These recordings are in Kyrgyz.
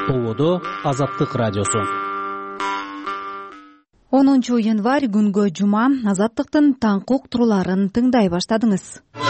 Ободо Азаттык радиосу. 10 январь күнгө жума. Азаттыктын таңкы уктурууларын тыңдай баштадыңыз.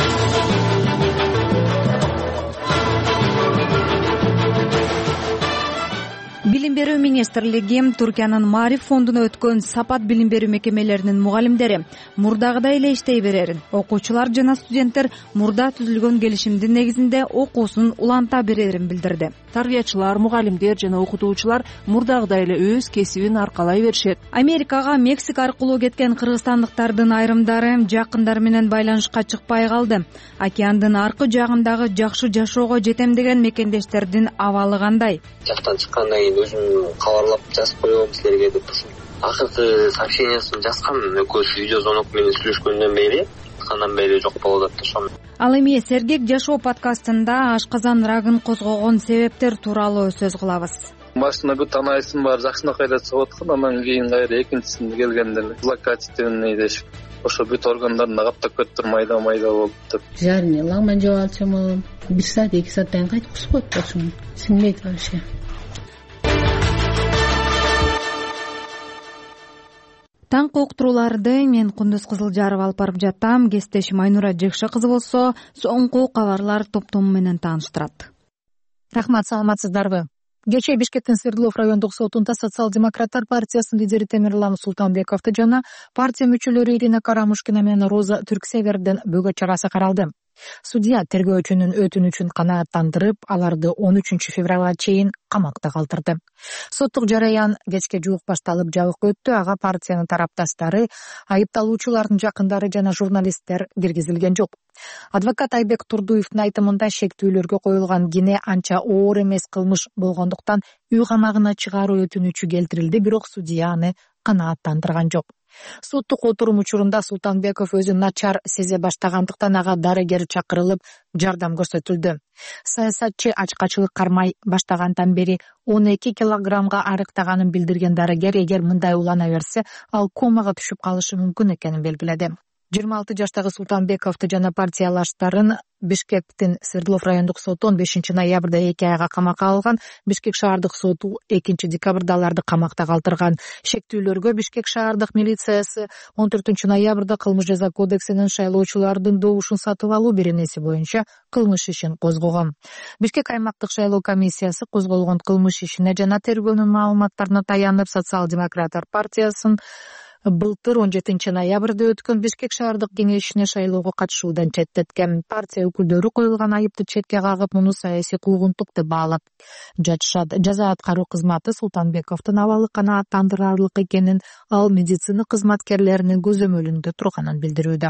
Билим берүү министрлиги Туркиянын Мариф фондуна өткөн сапат билим берүү мекемелеринин мугалимдери мурдагыдай эле иштей берерин, окуучулар жана студенттер мурда түзүлгөн келишимдин негизинде окуусун уланта берерин билдирди. Тарбиячылар, мугалимдер жана окутуучулар мурдагыдай эле өз кесибин аркалай беришет. Америкага Мексика аркылуу кеткен кыргызстандыктардын айрымдары жакындары менен байланышка чыкпай калды. Океандын аркы жагындагы жакшы жашоого жетем деген мекендештердин абалы кандай? Жактан чыккандан кийин өзүм кабарлап жазып коем силерге деп ушул акыркы сообщениясын жазгам. Экөөбүз видео звонок менен сүйлөшкөндөн бери кандан бери жок болуп атат ошону. Ал эми Сергек жашоо подкастында ашказан рагын козгогон себептер тууралуу сөз кылабыз. Башында бүт анализим бар, жакшынакай эле чыгып аткан, андан кийин кайра экинчисинде келгенде злокачественный дешип, ошо бүт органдарында каптап кетиптир, майда болуп деп. Жарне лагман жеп алчумун. 1 саат 2 сааттан кайтып кусуп коюп ошону. Сиңбейт вообще. Таңкы уктурууларды мен Кундуз Кызылжаров алып барып жаттам. Кесиптешим Айнура Жекше кызы болсо соңку кабарлар топтому менен тааныштырат. Рахмат, саламатсыздарбы? Кечээ Бишкектин Свердлов райондук сотунда Социал-демократтар партиясынын лидери Темирлан Султанбековду жана партия мүчөлөрү Ирина Карамушкина менен Роза Түрксевердин бөгөт чарасы каралды. Судья тергөөчүнүн өтүнүчүн канааттандырып, аларды 13 февралга чейин камакта калтырды. Соттук жараян кечке жуук башталып жабык өттү. Ага партиянын тарапташтары, айыпталуучулардын жакындары жана журналисттер киргизилген жок. Адвокат Айбек Турдуевдин айтымында шектүүлөргө коюлган кине анча оор эмес кылмыш болгондуктан үй камагына чыгаруу өтүнүчү келтирилди, бирок судья аны канааттандырган жок. Соттук отурум учурунда Султанбеков өзүн начар сезе баштагандыктан ага дарыгер чакырылып, жардам көрсөтүлдү. Саясатчы ачкачылык кармай баштагандан бери 12 килограммга арыктаганын билдирген дарыгер эгер мындай улана берсе, ал комага түшүп калышы мүмкүн экенин белгиледи. 26 жаштагы Султанбековду жана партиялаштарын Бишкектин Свердлов райондук соту 15 ноябрда 2 айга камакка алган. Бишкек шаардык соту 2 декабрда аларды камакта калтырган. Шектүүлөргө Бишкек шаардык милициясы 14 ноябрда кылмыш жаза кодексинин шайлоочулардын добушун сатып алуу беренеси боюнча кылмыш ишин козгогон. Бишкек аймактык шайлоо комиссиясы козголгон кылмыш ишине жана тергөөнүн маалыматтарына таянып Социал-демократтар партиясын былтыр 17 ноябрда өткөн Бишкек шаардык кеңешине шайлоого катышуудан четтеткен. Партия өкүлдөрү коюлган айыпты четке кагып, муну саясий куугунтук деп баалап жатышат. Жаза аткаруу кызматы Султанбековдун абалы канааттандырарлык экенин, ал медицина кызматкерлеринин көзөмөлүндө турганын билдирүүдө.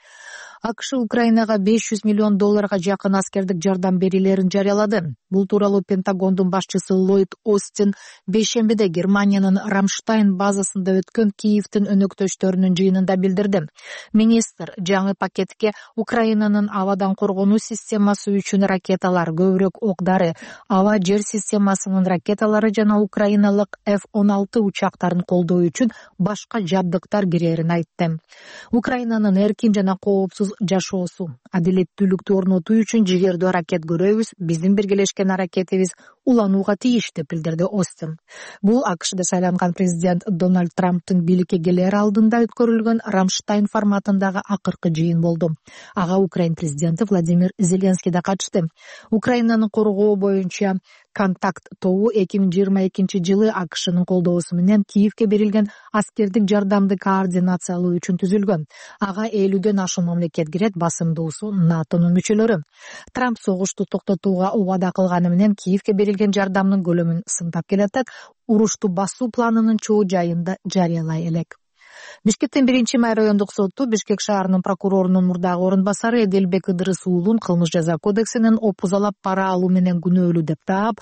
АКШ Украинага $500 миллион жакын аскердик жардам берилерин жарыялады. Бул тууралуу Пентагондун башчысы Ллойд Остин бейшембиде Германиянын Рамштайн базасында өткөн Киевдин өнөктөштөрүнүн жыйынында билдирди. Министр жаңы пакетке Украинанын абадан коргонуу системасы үчүн ракеталар, көбүрөөк ок-дары, аба-жер системасынын ракеталары жана украиналык F-16 учактарын колдоо үчүн башка жабдыктар кирерин айтты. Украинанын эркин жана коопсуз жашоосу, адилеттүүлүктү орнотуу үчүн жигердүү аракет көрөбүз, биздин биргелешкен аракетибиз уланууга тийиш деп билдирди Остин. Бул АКШда шайланган президент Дональд Трамптын бийликке келер алдында өткөрүлгөн Рамштайн форматындагы акыркы жыйын болду. Ага Украин президенти Владимир Зеленский да катышты. Украинаны коргоо боюнча контакт тобу 2022 жылы АКШнын колдоосу менен Киевке берилген аскердик жардамды координациялоо үчүн түзүлгөн. Ага 50ден ашуун мамлекет кирет, басымдуусу НАТОнун мүчөлөрү. Трамп согушту токтотууга убада кылганы менен Киевке берилген жардамдын көлөмүн сындап келатат, урушту басуу планынын чоо жайында жарыялай элек. Бишкектин 1-май райондук соту Бишкек шаарынын прокурорунун мурдагы орун басары Эделбек Ыдырыс уулун кылмыш жаза кодексинин опузалап пара алуу менен күнөөлүү деп таап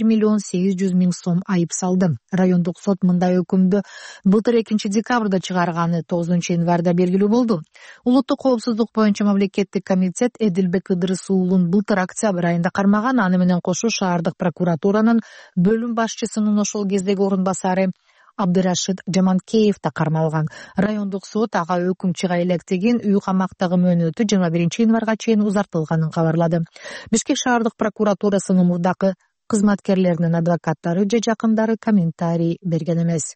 1,8 миллион сом айып салды. Райондук сот мындай өкүмдү былтыр 2 декабрда чыгарганы 9 январда белгилүү болду. Улуттук коопсуздук боюнча мамлекеттик комитет Эделбек Ыдырыс уулун былтыр октябрь айында кармаган, аны менен кошо шаардык прокуратуранын бөлүм башчысынын ошол кездеги орун басары Абдырашид Жаманкеев да кармалган. Райондук сот ага өкүм чыга электигин, үй камактагы мөөнөтү 21 январга чейин узартылганын кабарлады. Бишкек шаардык прокуратурасынын мурдакы кызматкерлеринин адвокаттары же жакындары комментарий берген эмес.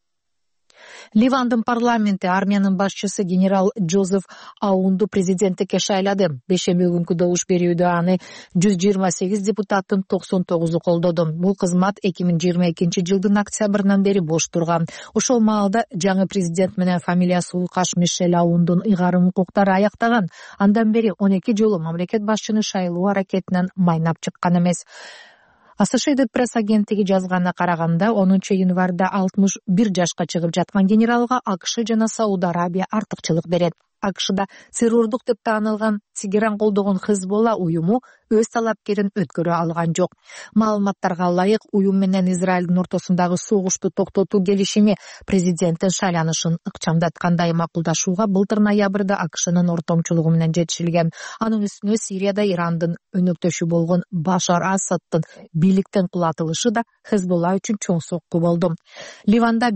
Ливандын парламенти армиянын башчысы генерал Джозеф Аунду президенттикке шайлады. Бешемби күнкү добуш берүүдө аны 128 депутаттын 99 колдоду. Бул кызмат 2022 жылдын октябрынан бери бош турган. Ошол маалда жаңы президент менен фамилиясы улкаш Мишель Аундун ыйгарым укуктары аяктаган. Андан бери 12 жолу мамлекет башчыны шайлоо аракетинен майнап чыккан эмес. Associated Press агенттиги жазганына караганда 10 январда 61 жашка чыгып жаткан генералга АКШ жана Сауд Арабия артыкчылык берет. АКШда террордук деп таанылган Тегеран колдогон Хезболла уюму өз талапкерин өткөрө алган жок. Маалыматтарга ылайык, уюм менен Израилдин ортосундагы согушту токтотуу келишими президенттин шайланышын ыкчамдаткандай макулдашууга былтыр ноябрда АКШнын ортомчулугу менен жетишилген. Анын үстүнө Сирияда Ирандын өнөктөшү болгон Башар Асаддын бийликтен кулатылышы да Хезболла үчүн чоң сокку болду. Ливанда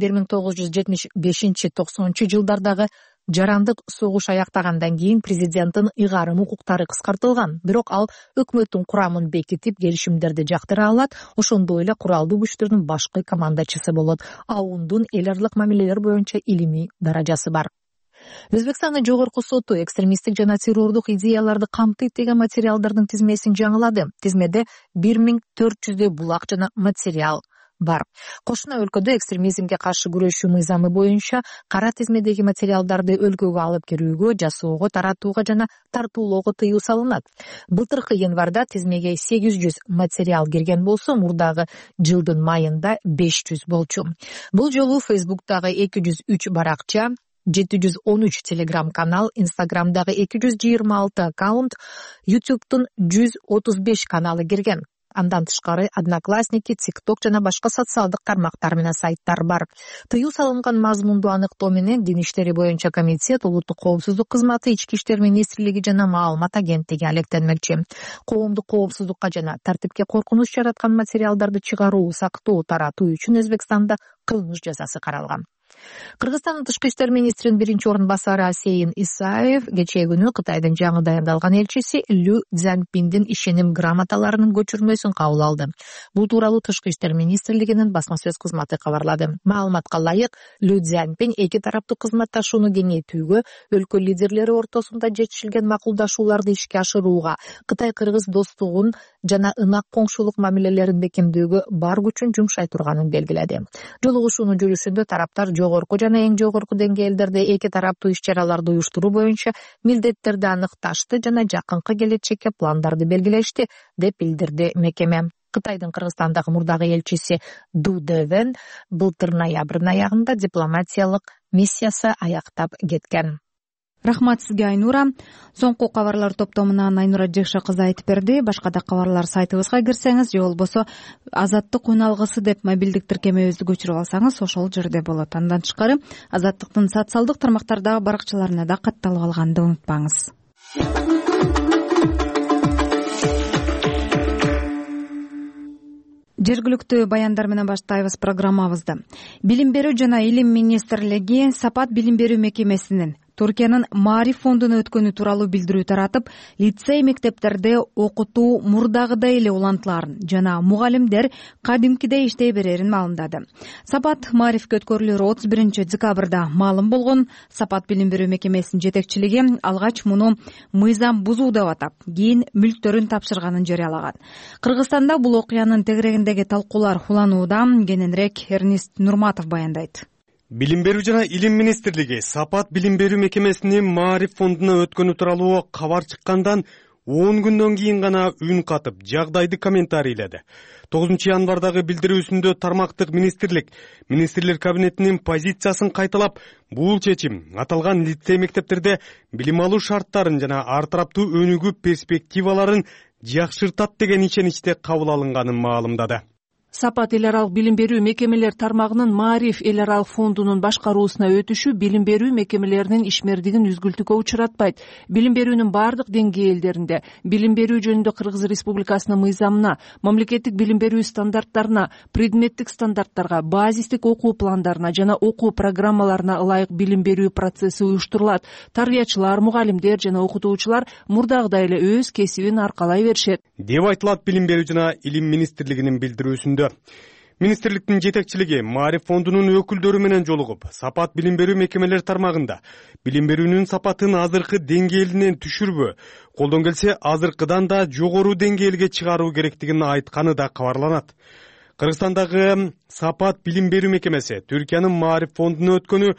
1975-90 жылдардагы жарандык согуш аяктагандан кийин президенттин ыйгарым укуктары кыскартылган. Бирок ал өкмөттүн курамын бекитип, келишимдерди жактыра алат, ошондой эле куралдуу күчтөрдүн башкы командачысы болот. Аундун эл аралык мамилелер боюнча илимий даражасы бар. Өзбекстандын жогорку соту экстремисттик жана террордук идеяларды камтыйт деген материалдардын тизмесин жаңылады. Тизмеде 1400 булак жана материал бар. Кошуна өлкөдө экстремизмге каршы күрөшүү мыйзамы боюнча кара тизмедеги материалдарды өлкөгө алып кирүүгө, жасоого, таратууга жана тартуулоого тыюу салынат. Былтыркы январда тизмеге 800 материал кирген болсо, мурдагы жылдын майында 500 болчу. Бул жолу Facebook'тагы 203 баракча, 713 Telegram канал, Instagram'дагы 226 аккаунт, YouTube'тун 135 каналы кирген. Андан тышкары Одноклассники, TikTok жана башка социалдык тармактар менен сайттар бар. Тыюу салынган мазмунду аныктоо менен Дин иштери боюнча комитет, Улуттук коопсуздук кызматы, Ички иштер министрлиги жана Маалымат агенттиги алектенмекчи. Коомдук коопсуздукка жана тартипке коркунуч жараткан материалдарды чыгаруу, сактоо, таратуу үчүн Өзбекстанда кылмыш жазасы каралган. Кыргызстандын тышкы иштер министринин биринчи орун басары Асейин Исаев кечээ күнү Кытайдын жаңы дайындалган элчиси Лю Цзяньпиндин ишеним грамоталарынын көчүрмөсүн кабыл алды. Бул тууралуу тышкы иштер министрлигинин басма сөз кызматы кабарлады. Маалыматка ылайык, Лю Цзяньпин эки тараптуу кызматташууну кеңейтүүгө, өлкө лидерлери ортосунда жетишилген макулдашууларды ишке ашырууга, Кытай-Кыргыз достугун жана ынак коңшулук мамилелерин бекемдөөгө бар күчүн жумшай турганын белгиледи. Жолугушуунун жүрүшүндө тараптар жогорку жана эң жогорку деңгээлдерде эки тараптуу иш-чараларды уюштуруу боюнча милдеттерди аныкташты жана жакынкы келечекке пландарды белгилешти, деп билдирди мекеме. Кытайдын Кыргызстандагы мурдагы элчиси Ду Дэвен былтыр ноябрдын аягында дипломатиялык миссиясы аяктап кеткен. Рахмат сизге, Айнура. Соңку кабарлар топтомунан Айнура Жекше кызы айтып берди. Башка да кабарлар сайтыбызга кирсеңиз, же болбосо Азаттык уналгысы деп мобилдик тиркемебизди көчүрүп алсаңыз, ошол жерде болот. Андан тышкары Азаттыктын социалдык тармактардагы баракчаларына да катталып алганды унутпаңыз. Жергиликтүү баяндар менен баштайбыз программабызды. Билим берүү жана илим министрлиги Сапат билим берүү мекемесинин Түркиянын Маариф фондуна өткөнү тууралуу билдирүү таратып, лицей мектептерде окутуу мурдагыдай эле улантыларын жана мугалимдер кадимкидей иштей берерин маалымдады. Сапат Маарифке өткөрүлөрү 31 декабрда маалым болгон. Сапат билим берүү мекемесинин жетекчилиги алгач муну мыйзам бузуу деп атап, кийин мүлктөрүн тапшырганын жарыялаган. Кыргызстанда бул окуянын тегерегиндеги талкуулар уланууда. Кененирээк Эрнист Нурматов баяндайт. Билим берүү жана илим министрлиги Сапат билим берүү мекемесинин Маариф фондуна өткөнү тууралуу кабар чыккандан 10 күндөн кийин гана үн катып, жагдайды комментарийледи. 9 январдагы билдирүүсүндө тармактык министрлер кабинетинин позициясын кайталап, бул чечим аталган лицей мектептерде билим алуу шарттарын жана ар тараптуу өнүгүү перспективаларын жакшыртат деген ишеничте кабыл алынганын маалымдады. Сапат эл аралык билим берүү мекемелер тармагынын Маариф эл аралык фондунун башкаруусуна өтүшү билим берүү мекемелеринин ишмердигин үзгүлтүккө учуратпайт. Билим берүүнүн баардык деңгээлдеринде билим берүү жөнүндө Кыргыз Республикасынын мыйзамына, мамлекеттик билим берүү стандарттарына, предметтик стандарттарга, базистик окуу пландарына жана окуу программаларына ылайык билим берүү процесси уюштурулат. Тарбиячылар, мугалимдер жана окутуучулар мурдагыдай эле өз кесибин аркалай беришет, деп айтылат Билим берүү жана Илим министрлигинин билдирүүсүндө. Министрликтин жетекчилиги Маариф фондунун өкүлдөрү менен жолугуп, сапат билим берүү мекемелер тармагында билим берүүнүн сапатын азыркы деңгээлинен түшүрбө, колдон келсе азыркыдан да жогору деңгээлге чыгаруу керектигин айтканы да кабарланат. Кыргызстандагы сапат билим берүү мекемеси Түркиянын Маариф фондуна өткөнү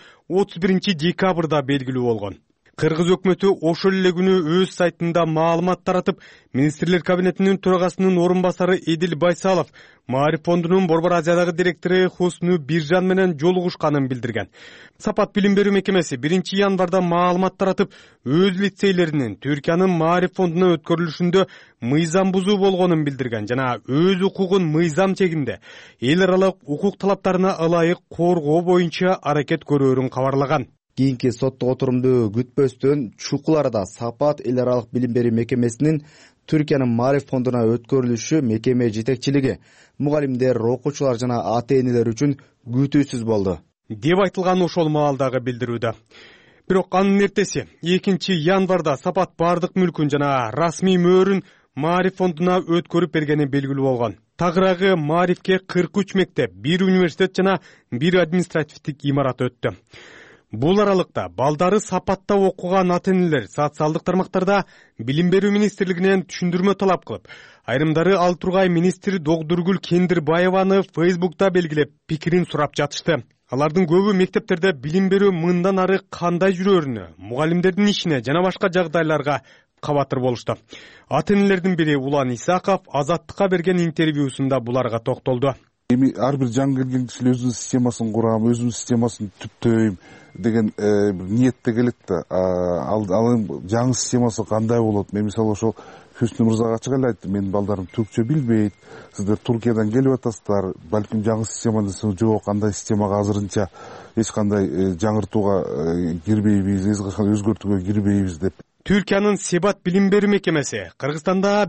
31 декабрда белгилүү болгон. Кыргыз өкмөтү ошол эле күнү өз сайтында маалымат таратып, министрлер кабинетинин төрагасынын орун басары Эдил Байсалов Маариф фондунун Борбор Азиядагы директору Хусну Биржан менен жолугушканын билдирген. Сапат билим берүү мекемеси 1 январда маалымат таратып, өз лицейлеринин Түркиянын Маариф фондуна өткөрүлүшүндө мыйзам бузуу болгонун билдирген жана өз укугун мыйзам чегинде эл аралык укук талаптарына ылайык коргоо боюнча аракет көрөөрүн кабарлаган. Кийинки соттук отурумду күтпөстөн чукул арада Сапат эл аралык билим берүү мекемесинин Түркиянын Маариф фондуна өткөрүлүшү мекеме жетекчилиги, мугалимдер, окуучулар жана ата-энелер үчүн күтүүсүз болду, деп айтылган ошол маалдагы билдирүүдө. Бирок анын эртеси 2 январда Сапат бардык мүлкүн жана расмий мөөрүн Маариф фондуна өткөрүп бергени белгилүү болгон. Тагыраагы Маарифке 43 мектеп, 1 университет жана 1 административдик имарат өттү. Бул аралыкта балдары Сапатта окуган ата-энелер социалдык тармактарда билим берүү министрлигинен түшүндүрмө талап кылып, айрымдары ал тургай министр Догдургүл Кендирбаеваны Facebook'та белгилеп, пикирин сурап жатышты. Алардын көбү мектептерде билим берүү мындан ары кандай жүрөрүнө, мугалимдердин ишине жана башка жагдайларга кабатыр болушту. Ата-энелердин бири Улан Исаков Азаттыкка берген интервьюсунда буларга токтолду. Ар бир жаңы келген киши өзүнүн системасын курам, өзүнүн системасын түптөйм деген ниетте келет да. Ал жаңы системасы кандай болот? Мен мисалы ошол Хүснү мырзага ачык эле айттым, менин балдарым түркчө билбейт. Сиздер Туркиядан келип атасыздар. Балким жаңы система десең, жок, андай системага азырынча эч кандай жаңыртууга кирбейбиз, эч кандай өзгөртүүгө кирбейбиз деп. Түркиянын Себат билим берүү мекемеси Кыргызстанда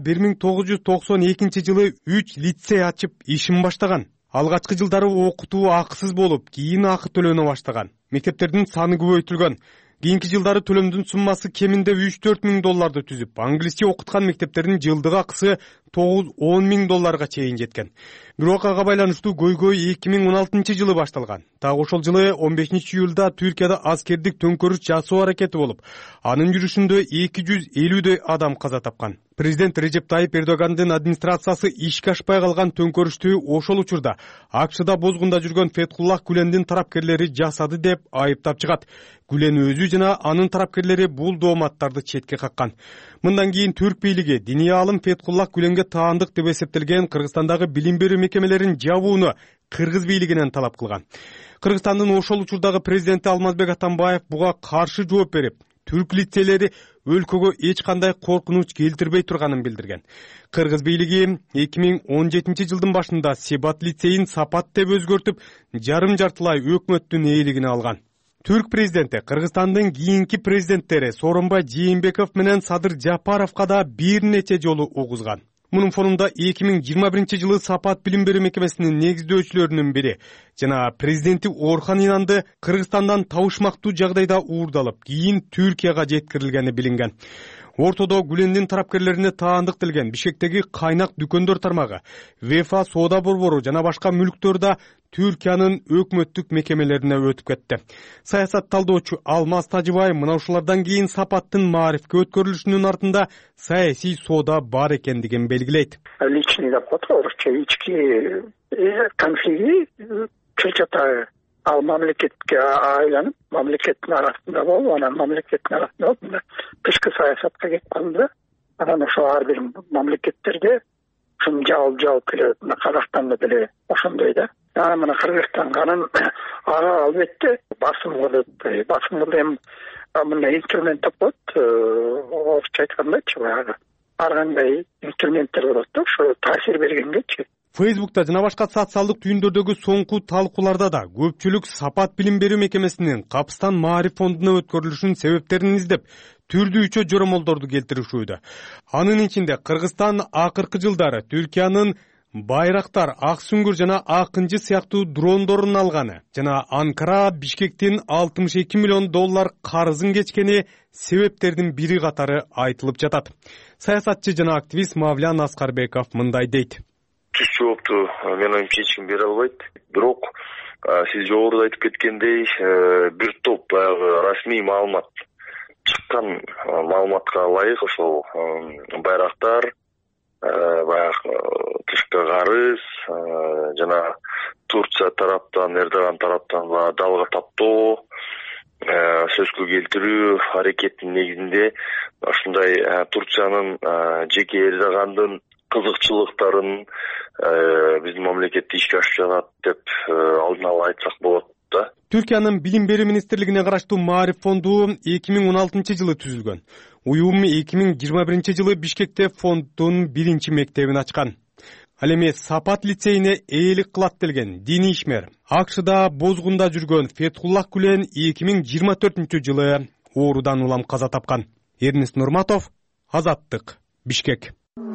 1992 жылы 3 лицей ачып ишин баштаган. Алгачкы жылдары окутуу акысыз болуп, кийин акы төлөнө баштаган. Мектептердин саны көбөйтүлгөн. Кийинки жылдары төлөмдүн суммасы кеминде 3-4 миң долларды түзүп, англисче окуткан мектептердин жылдык акысы 9-10 миң долларга чейин жеткен. Бирок ага байланыштуу көйгөй 2016 жылы башталган. Так ошол жылы 15 июлда Түркияда аскердик төңкөрүш жасоо аракети болуп, анын жүрүшүндө 250дөй адам каза тапкан. Президент Режеп Тайип Эрдогандын администрациясы ишке ашпай калган төңкөрүштү ошол учурда АКШда бозгунда жүргөн Фетхуллах Гүлендин тарапкерлери жасады деп айыптап чыгат. Гүлен өзү жана анын тарапкерлери бул дооматтарды четке каккан. Мындан кийин түрк бийлиги диний аалым Фетхуллах Гүленге таандык деп эсептелген Кыргызстандагы билим берүү мекемелерин жабууну Кыргыз бийлигинен талап кылган. Кыргызстандын ошол учурдагы президенти Алмазбек Атамбаев буга каршы жооп берип, түрк лицейлери өлкөгө эч кандай коркунуч келтирбей турганын билдирген. Кыргыз бийлиги 2017 жылдын башында Себат лицейин Сапат деп өзгөртүп, жарым жартылай өкмөттүн ээлигине алган. Түрк президенти Кыргызстандын кийинки президенттери Сооронбай Жээнбеков менен Садыр Жапаровго да бир нече жолу угузган. Мунун фонунда 2021 жылы Сапат билим берүү мекемесинин негиздөөчүлөрүнүн бири жана президенти Орхан Инанды Кыргызстандан табышмактуу жагдайда уурдалып, кийин Түркияга жеткирилгени билинген. Ортодо Гүлендин тарапкерлерине таандык делген Бишкектеги кайнак дүкөндөр тармагы, Вефа соода борбору жана башка мүлктөр да Түркиянын өкмөттүк мекемелерине өтүп кетти. Саясат талдоочу Алмаз Тажыбай мына ушулардан кийин Сапаттын Маарифке өткөрүлүшүнүн артында саясий соода бар экендигин белгилейт. Личный доход, ички конфликти чечата ал мамлекетке айланып, мамлекеттин арасында болуп, анан мамлекеттин арасында болуп, тышкы саясатка кетип калды. Анан ошо ар бир мамлекеттерде ушун жалп келет. Казакстанда деле ошондой да. Анан мына Кыргызстанга анан албетте басым болот. Басым эми мындай инструмент болот. Орусча айткандачы баягы ар кандай инструменттер болот да, ошо таасир бергенгечи. Фейсбукта жана башка социалдык түйүндөрдөгү соңку талкууларда да көпчүлүк Сапат билим берүү мекемесинин Капстан Маариф фондуна өткөрүлүшүнүн себептерин издеп, түрдүүчө жоромолдорду келтиришүүдө. Анын ичинде Кыргызстан акыркы жылдары Түркиянын Байрактар, Ак Сүңгүр жана Акынчы сыяктуу дрондорун алганы жана Анкара Бишкектин $62 миллион карызын кечкени себептердин бири катары айтылып жатат. Саясатчы жана активист Мавлян Аскарбеков мындай дейт. Түз жоопту менин оюмча эч ким бере албайт. Бирок сиз жогоруда айтып кеткендей, бир топ баягы расмий маалымат чыккан маалыматка ылайык ошол Байрактар, баягы тышкы карыз жана Турция тараптан, Эрдоган тараптан далга таптоо сөзгө келтирүү аракетинин негизинде ушундай Турциянын жеке Эрдогандын кызыкчылыктарын биздин мамлекетте ишке ашып жатат деп алдын ала айтсак болот да. Түркиянын билим берүү министрлигине караштуу Маариф фонду 2016 жылы түзүлгөн. Уюм 2021 жылы Бишкекте фонддун биринчи мектебин ачкан. Ал эми Сапат лицейине ээлик кылат делген диний ишмер АКШда бозгунда жүргөн Фетхуллах Гүлен 2024 жылы оорудан улам каза тапкан. Эрнест Нурматов, Азаттык, Бишкек.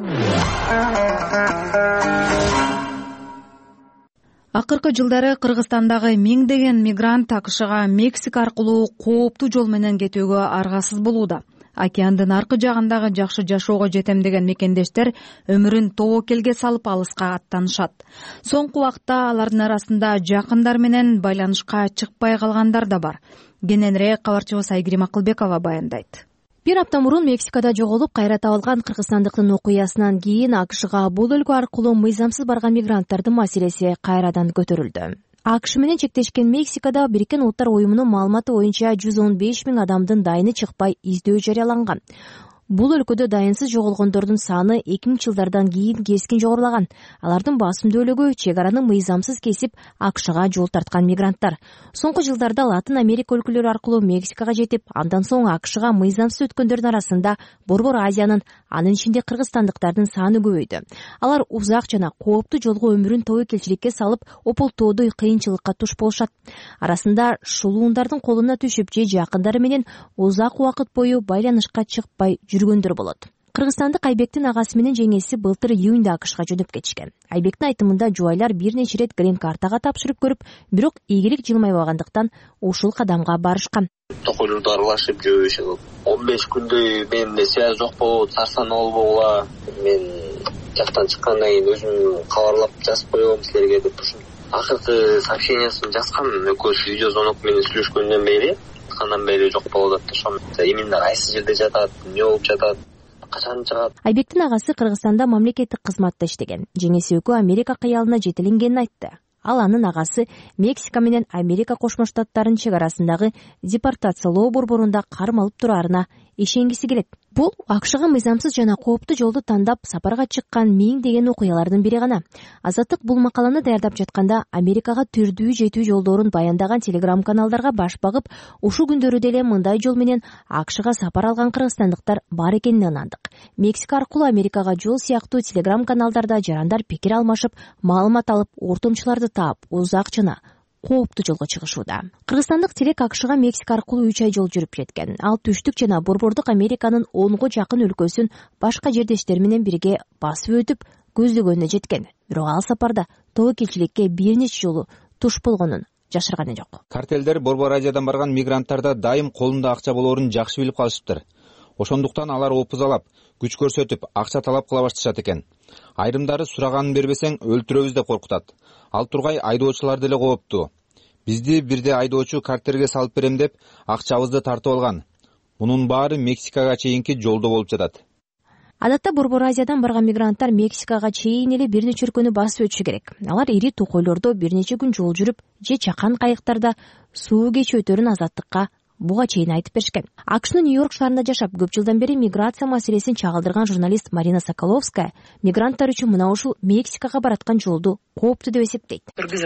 Акыркы жылдары Кыргызстандагы миңдеген мигрант АКШга Мексика аркылуу кооптуу жол менен кетүүгө аргасыз болууда. Океандын аркы жагындагы жакшы жашоого жетем деген мекендештер өмүрүн тобокелге салып алыска аттанышат. Соңку убакта алардын арасында жакындар менен байланышка чыкпай калгандар да бар. Кененирээк кабарчыбыз Айгерим Акылбекова баяндайт. Бир апта мурун Мексикада жоголуп кайра табылган кыргызстандыктын окуясынан кийин АКШга бул өлкө аркылуу мыйзамсыз барган мигранттардын маселеси кайрадан көтөрүлдү. АКШ менен чектешкен Мексикада Бириккен Улуттар уюмунун маалыматы боюнча 115 000 адамдын дайыны чыкпай издөө жарыяланган. Бул өлкөдө дайынсыз жоголгондордун саны 2000 жылдардан кийин кескин жогорулаган. Алардын басымдуулугу чек араны мыйзамсыз кесип АКШга жол тарткан мигранттар. Соңку жылдарда Латын Америка өлкөлөрү аркылуу Мексикага жетип, андан соң АКШга мыйзамсыз өткөндөрдүн арасында Борбор Азиянын, анын ичинде кыргызстандыктардын саны көбөйдү. Алар узак жана кооптуу жолго өмүрүн тобокелчиликке салып, ополтоодой кыйынчылыкка туш болушат. Арасында шулуундардын колуна түшүп же жакындары менен узак убакыт бою байланышка чыкпай жүргөндөр болот. Кыргызстандык Айбектин агасы менен жеңеси былтыр июнда АКШга жөнөп кетишкен. Айбектин айтымында жубайлар бир нече ирет грин-картага тапшырып көрүп, бирок ийгилик жылмайбагандыктан ушул кадамга барышкан. Токойлорду аралашып жүрүшүп, 15 күндөй менде связь жок болуп, сарсанаа болбогула. Мен жактан чыккандан кийин өзүм кабарлап жазып коем силерге деп ушул акыркы сообщениясын жазган. Экөөбүз видео звонок менен сүйлөшкөндөн бери, андан бери жок болуп атат. Ошол именно кайсы жерде жатат, эмне болуп жатат, качан чыгат. Айбектин агасы Кыргызстанда мамлекеттик кызматта иштеген. Жеңеси экөө Америка кыялына жетелингенин айтты. Ал анын агасы Мексика менен Америка Кошмо Штаттарынын чек арасындагы депортациялоо борборунда кармалып тураарына ишенгиси келет. Бул АКШга мыйзамсыз жана кооптуу жолду тандап сапарга чыккан миңдеген окуялардын бири гана. Азаттык бул макаланы даярдап жатканда Америкага түрдүү жетүү жолдорун баяндаган телеграм каналдарга баш багып, ушул күндөрү деле мындай жол менен АКШга сапар алган кыргызстандыктар бар экенине ынандык. Мексика аркылуу Америкага жол сыяктуу телеграм каналдарда жарандар пикир алмашып, маалымат алып, ортомчуларды таап, узак жана кооптуу жолго чыгышууда. Кыргызстандык тилек АКШга Мексика аркылуу 3 ай жол жүрүп жеткен. Ал түштүк жана борбордук Американын 10го жакын өлкөсүн башка жердештери менен бирге басып өтүп көздөгөнүнө жеткен. Бирок ал сапарда тобокелчиликке бир нече жолу туш болгонун жашырганы жок. Картелдер Борбор Азиядан барган мигранттарда дайым колунда акча болоорун жакшы билип калышыптыр. Ошондуктан алар опузалап, күч көрсөтүп, акча талап кыла башташат экен. Айрымдары сураганын бербесең өлтүрөбүз деп коркутат. Ал тургай айдоочулар деле кооптуу. Бизди бирде айдоочу картерге салып берем деп акчабызды тартып алган. Мунун баары Мексикага чейинки жолдо болуп жатат. Адатта Борбор Азиядан барган мигранттар Мексикага чейин эле бир нече өлкөнү басып өтүшү керек. Алар ири токойлордо бир нече күн жол жүрүп, же чакан кайыктарда суу кечип өтөрүн азаттыкка буга чейин айтып беришкен. АКШнын Нью-Йорк шаарында жашап, көп жылдан бери миграция маселесин чагылдырган журналист Марина Соколовская мигранттар үчүн мына ушул Мексикага бараткан жолду кооптуу деп эсептейт.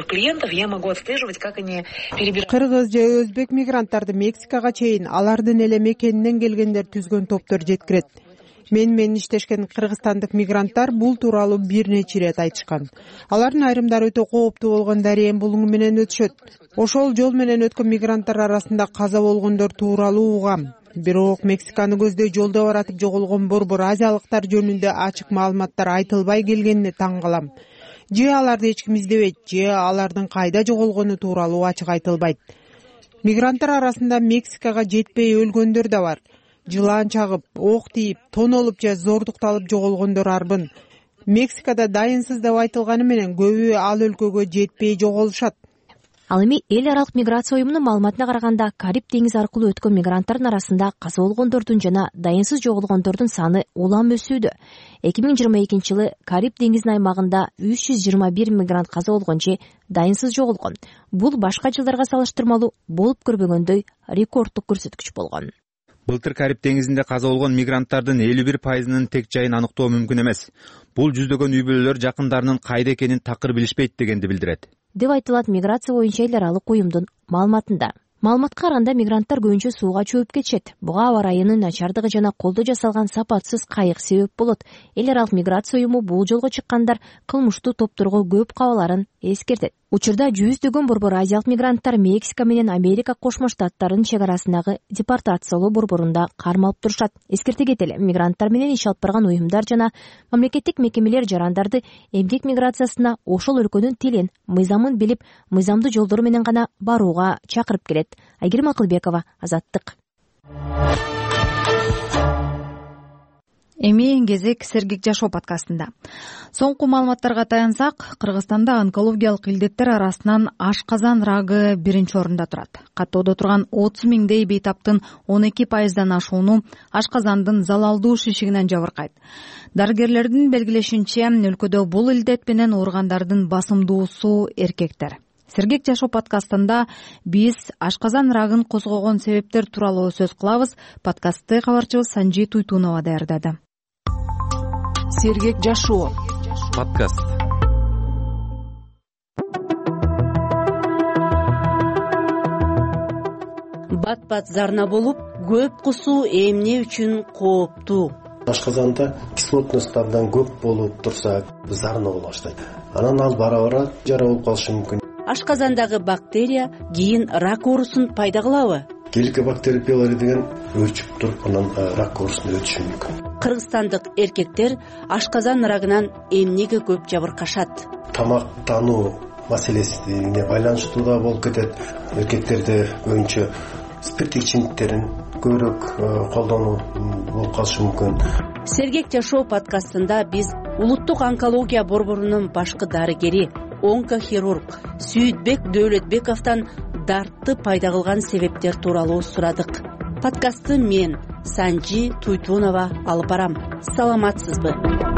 Кыргыз же өзбек мигранттарды Мексикага чейин алардын эле мекенинен келгендер түзгөн топтор жеткирет. менен иштешкен кыргызстандык мигранттар бул тууралуу бир нече ирет айтышкан. Алардын айрымдары өтө кооптуу болгон дарыян булуңу менен өтүшөт. Ошол жол менен өткөн мигранттар арасында каза болгондор тууралуу угам. Бирок Мексиканы көздөй жолдо баратып жоголгон борбор азиялыктар жөнүндө ачык маалыматтар айтылбай келгенине таң калам. Же аларды эч ким издебейт, же алардын кайда жоголгону тууралуу ачык айтылбайт. Мигранттар арасында Мексикага жетпей өлгөндөр да бар. Жылан чагып, ок тийип, тонолуп же зордукталып жоголгондор арбын. Мексикада дайынсыз деп айтылганы менен көбү ал өлкөгө жетпей жоголушат. Ал эми эл аралык миграция уюмунун маалыматына караганда, Кариб деңизи аркылуу өткөн мигранттардын арасында каза болгондордун жана дайынсыз жоголгондордун саны улам өсүүдө. 2022 жылы Кариб деңизинин аймагында 321 мигрант каза болгон же дайынсыз жоголгон. Бул башка жылдарга салыштырмалуу болуп көрбөгөндөй рекорддук көрсөткүч болгон. Былтыр Кариб деңизинде каза болгон мигранттардын 51%-нын тек жайын аныктоо мүмкүн эмес. Бул жүздөгөн үй бүлөлөр жакындарынын кайда экенин такыр билишпейт дегенди билдирет, деп айтылат миграция боюнча эл аралык уюмдун маалыматында. Маалыматка караганда мигранттар көбүнчө сууга чөбүп кетишет. Буга аба ырайынын начардыгы жана колдо жасалган сапатсыз кайык себеп болот. Эл аралык миграция уюму бул жолго чыккандар кылмыштуу топторго көп кабаларын эскертет. Учурда жүздөгөн борбор азиялык мигранттар Мексика менен Америка Кошмо Штаттарынын чек арасындагы депортациялоо борборунда кармалып турушат. Эскерте кетели, мигранттар менен иш алып барган уюмдар жана мамлекеттик мекемелер жарандарды эмгек миграциясына ошол өлкөнүн тилин, мыйзамын билип, мыйзамдуу жолдор менен гана барууга чакырып келет. Айгерим Акылбекова, Азаттык. Эми кезек Сергек жашоо подкастында. Соңку маалыматтарга таянсак, Кыргызстанда онкологиялык илдеттер арасынан ашказан рагы биринчи орунда турат. Каттоодо турган 30 миңдей бейтаптын 12%дан ашууну ашказандын залалдуу шишигинен жабыркайт. Дарыгерлердин белгилешинче, өлкөдө бул илдет менен ооругандардын басымдуусу эркектер. Сергек жашоо подкастында биз ашказан рагын козгогон себептер тууралуу сөз кылабыз. Подкастты кабарчыбыз Санжи Туйтунова даярдады. Сергек жашоо подкаст. Бат-бат зарна болуп, көп кусуу эмне үчүн кооптуу? Ашказанда кислотность абдан көп болуп турса, зарна боло баштайт. Анан ал бара-бара жара болуп калышы мүмкүн. Ашказандагы бактерия кийин рак оорусун пайда кылабы? Геликобактер пилори деген өчүп туруп, анан рак оорусуна өтүшү мүмкүн. Кыргызстандык эркектер ашказан рагынан эмнеге көп жабыркашат? Тамактануу маселесине байланыштуу да болуп кетет. Эркектерде көбүнчө спирттик ичимдиктерин көбүрөөк колдонуу болуп калышы мүмкүн. Сергек жашоо подкастында биз улуттук онкология борборунун башкы дарыгери, онкохирург Сүйүтбек Дөөлөтбековдон дартты пайда кылган себептер тууралуу сурадык. Подкастты мен, Санжи Туйтунова алып барам. Саламатсызбы?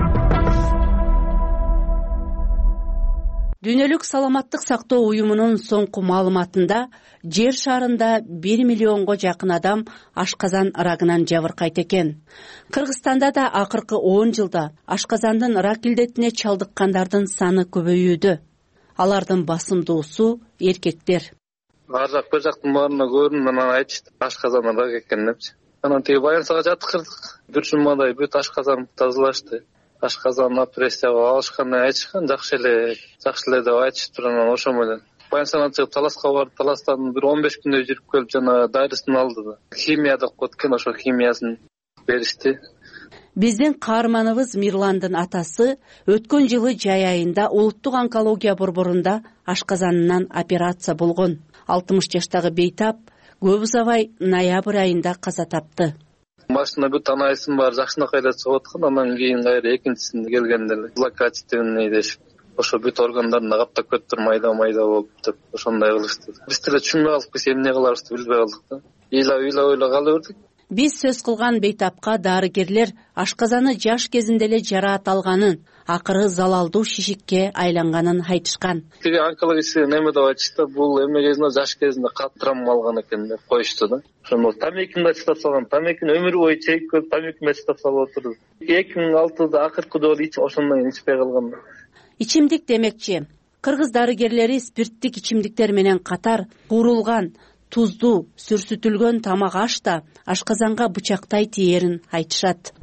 Дүйнөлүк саламаттык сактоо уюмунун соңку маалыматында жер шарында 1 миллионго жакын адам ашказан рагынан жабыркайт экен. Кыргызстанда да акыркы 10 жылда ашказандын рак илдетине чалдыккандардын саны көбөйүүдө. Алардын басымдуусу эркектер. Ар жак бир жактын баарына көрүн, анан айтышты ашказан рак экен депчи. Анан тиги больницага жаткырдык. Бир жумадай бүт ашказан тазалашты. Ашказан операцияга алышканын айтышкан, жакшы эле деп айтышыптыр. Анан ошо менен больницадан чыгып таласка барды. Таластан бир 15 күндөй жүрүп келип, жана дайрысын алды да. Химия деп коет экен, ошо химиясын беришти. Биздин каарманыбыз Мирландын атасы өткөн жылы жай айында улуттук онкология борборунда ашказанынан операция болгон. 60 жаштагы бейтап көп узабай ноябрь айында каза тапты. Машина бүт анализим бар, жакшынакай эле чыгып аткан. Анан кийин кайра экинчисинде келгенде эле злокачественный дешип, ошо бүт органдарына каптап кетиптир, майда болуп деп ошондой кылышты. Биз деле түшүнбөй калдык, биз эмне кыларыбызды билбей калдык да. Ыйлап кала бердик. Биз сөз кылган бейтапка дарыгерлер ашказаны жаш кезинде эле жараат алганын, акыры залалдуу шишикке айланганын айтышкан. Тиги онкология неме деп айтышты, бул эме кезинде жаш кезинде катты травма алган экен деп коюшту да. Ошондо тамекини да чыгап салган, тамекини өмүр бою чегип келип тамекини чыгап салып отурду. 2006-да акыркы жолу ошондон кийин ичпей калган. Ичимдик демекчи, кыргыз дарыгерлери спирттик ичимдиктер менен катар куурулган, туздуу, сүрсүтүлгөн тамак аш да ашказанга бычактай тиерин айтышат.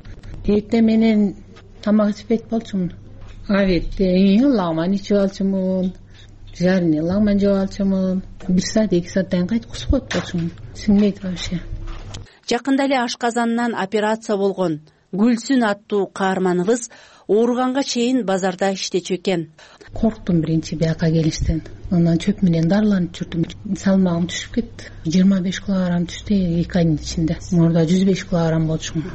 эртең менен тамак ичпейт болчумун. Обедте лагман ичип алчумун, жарыны лагман жеп алчумун. 1 саат 2 сааттан кайтып кусуп коюп болчумун. Сиңбейт вообще. Жакында эле ашказанынан операция болгон Гүлсүн аттуу каарманыбыз ооруганга чейин базарда иштечү экен. Корктум биринчи бияка келиштен. Анан чөп менен дарыланып жүрдүм. Салмагым түшүп кетти. 25 килограмм түштү 2 айдын ичинде. Мурда 105 килограмм болчумун.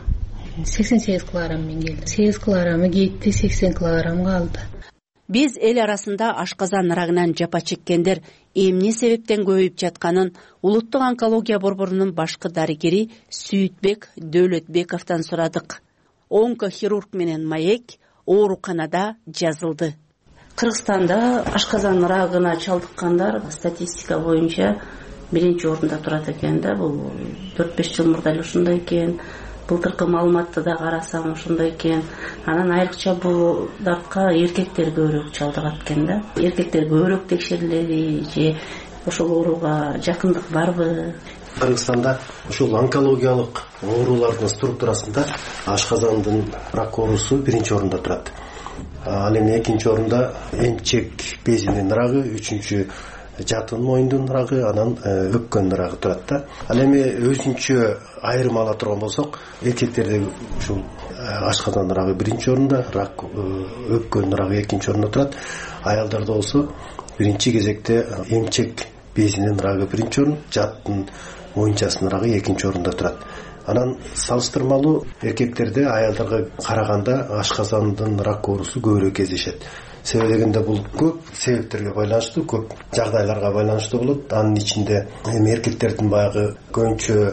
88 килограмммен келди. 8 килограммы кетти, 80 килограмм калды. Биз эл арасында ашказан рагынан жапа чеккендер эмне себептен көбөйүп жатканын Улуттук онкология борборунун башкы дарыгери Сүйүтбек Дөөлөтбековдон сурадык. Онкохирург менен маек ооруканада жазылды. Кыргызстанда ашказан рагына чалдыккандар статистика боюнча биринчи орунда турат экен да. Бул 4-5 жыл мурда эле ушундай экен. Былтыркы маалыматты да карасам ошондой экен. Анан айрыкча бул дартка эркектер көбүрөөк чалдыгат экен да. Эркектер көбүрөөк текшерилеби же ошол ооруга жакындык барбы? Кыргызстанда ушул онкологиялык оорулардын структурасында ашказандын рак оорусу биринчи орунда турат. Ал эми экинчи орунда эмчек безинин рагы, үчүнчү жатын моюндун рагы, анан өпкөнүн рагы турат да. Ал эми өзүнчө айрым ала турган болсок, эркектерде ушул ашказан рагы биринчи орунда, рак өпкөнүн рагы экинчи орунда турат. Аялдарда болсо биринчи кезекте эмчек безинин рагы биринчи орун, жатын моюнчасынын рагы экинчи орунда турат. Анан салыштырмалуу эркектерде аялдарга караганда ашказандын рак оорусу көбүрөөк кездешет. Себеби дегенде бул көп себептерге байланыштуу, көп жагдайларга байланыштуу болот. Анын ичинде эркектердин баягы көбүнчө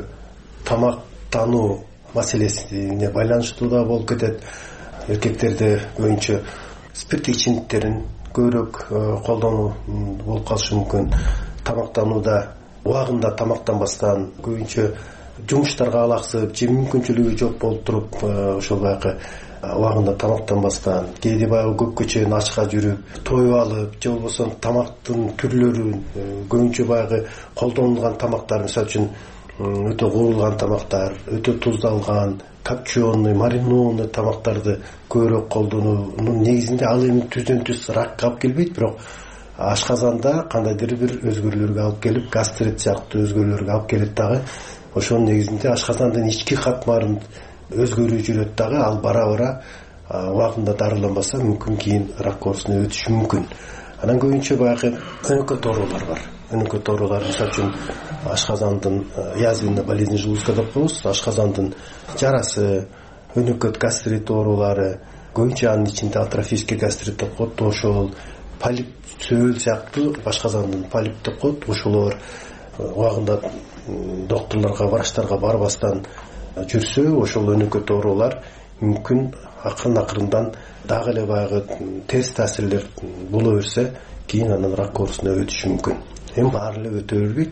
тамактануу маселесине байланыштуу да болуп кетет. Эркектерде көбүнчө спирттик ичимдиктерин көбүрөөк колдонуу болуп калышы мүмкүн. Тамактанууда убагында тамактанбастан, көбүнчө жумуштарга алаксып, жем мүмкүнчүлүгү жок болуп туруп, ошол баягы убагында тамактанбастан, кээде баягы көпкө чейин ачка жүрүп, тоюп алып, же болбосо тамактын түрлөрүн көбүнчө баягы колдонулган тамактар, мисалы үчүн өтө куурулган тамактар, өтө туздалган, копченый, маринованный тамактарды көбүрөөк колдонуунун негизинде ал эми түздөн түз ракка алып келбейт, бирок ашказанда кандайдыр бир өзгөрүүлөргө алып келип, гастрит сыяктуу өзгөрүүлөргө алып келет дагы. Ошонун негизинде ашказандын ички катмарын өзгөрүү жүрөт дагы, ал бара-бара убагында дарыланбаса мүмкүн кийин рак оорусуна өтүшү мүмкүн. Анан көбүнчө баягы өнөкөт оорулар бар. Өнөкөт оорулар, мисалы үчүн ашказандын язвенный болезнь желудка деп коебуз, ашказандын жарасы, өнөкөт гастрит оорулары, көбүнчө анын ичинде атрофический гастрит деп коет, ошол полип сөөл сыяктуу ашказандын полип деп коет, ошолор убагында докторлорго, врачтарга барбастан жүрсө, ошол өнөкөт оорулар мүмкүн акырын-акырындан дагы эле баягы терс таасирлер боло берсе, кийин анан рак оорусуна өтүшү мүмкүн. Эми баары эле өтө бербейт,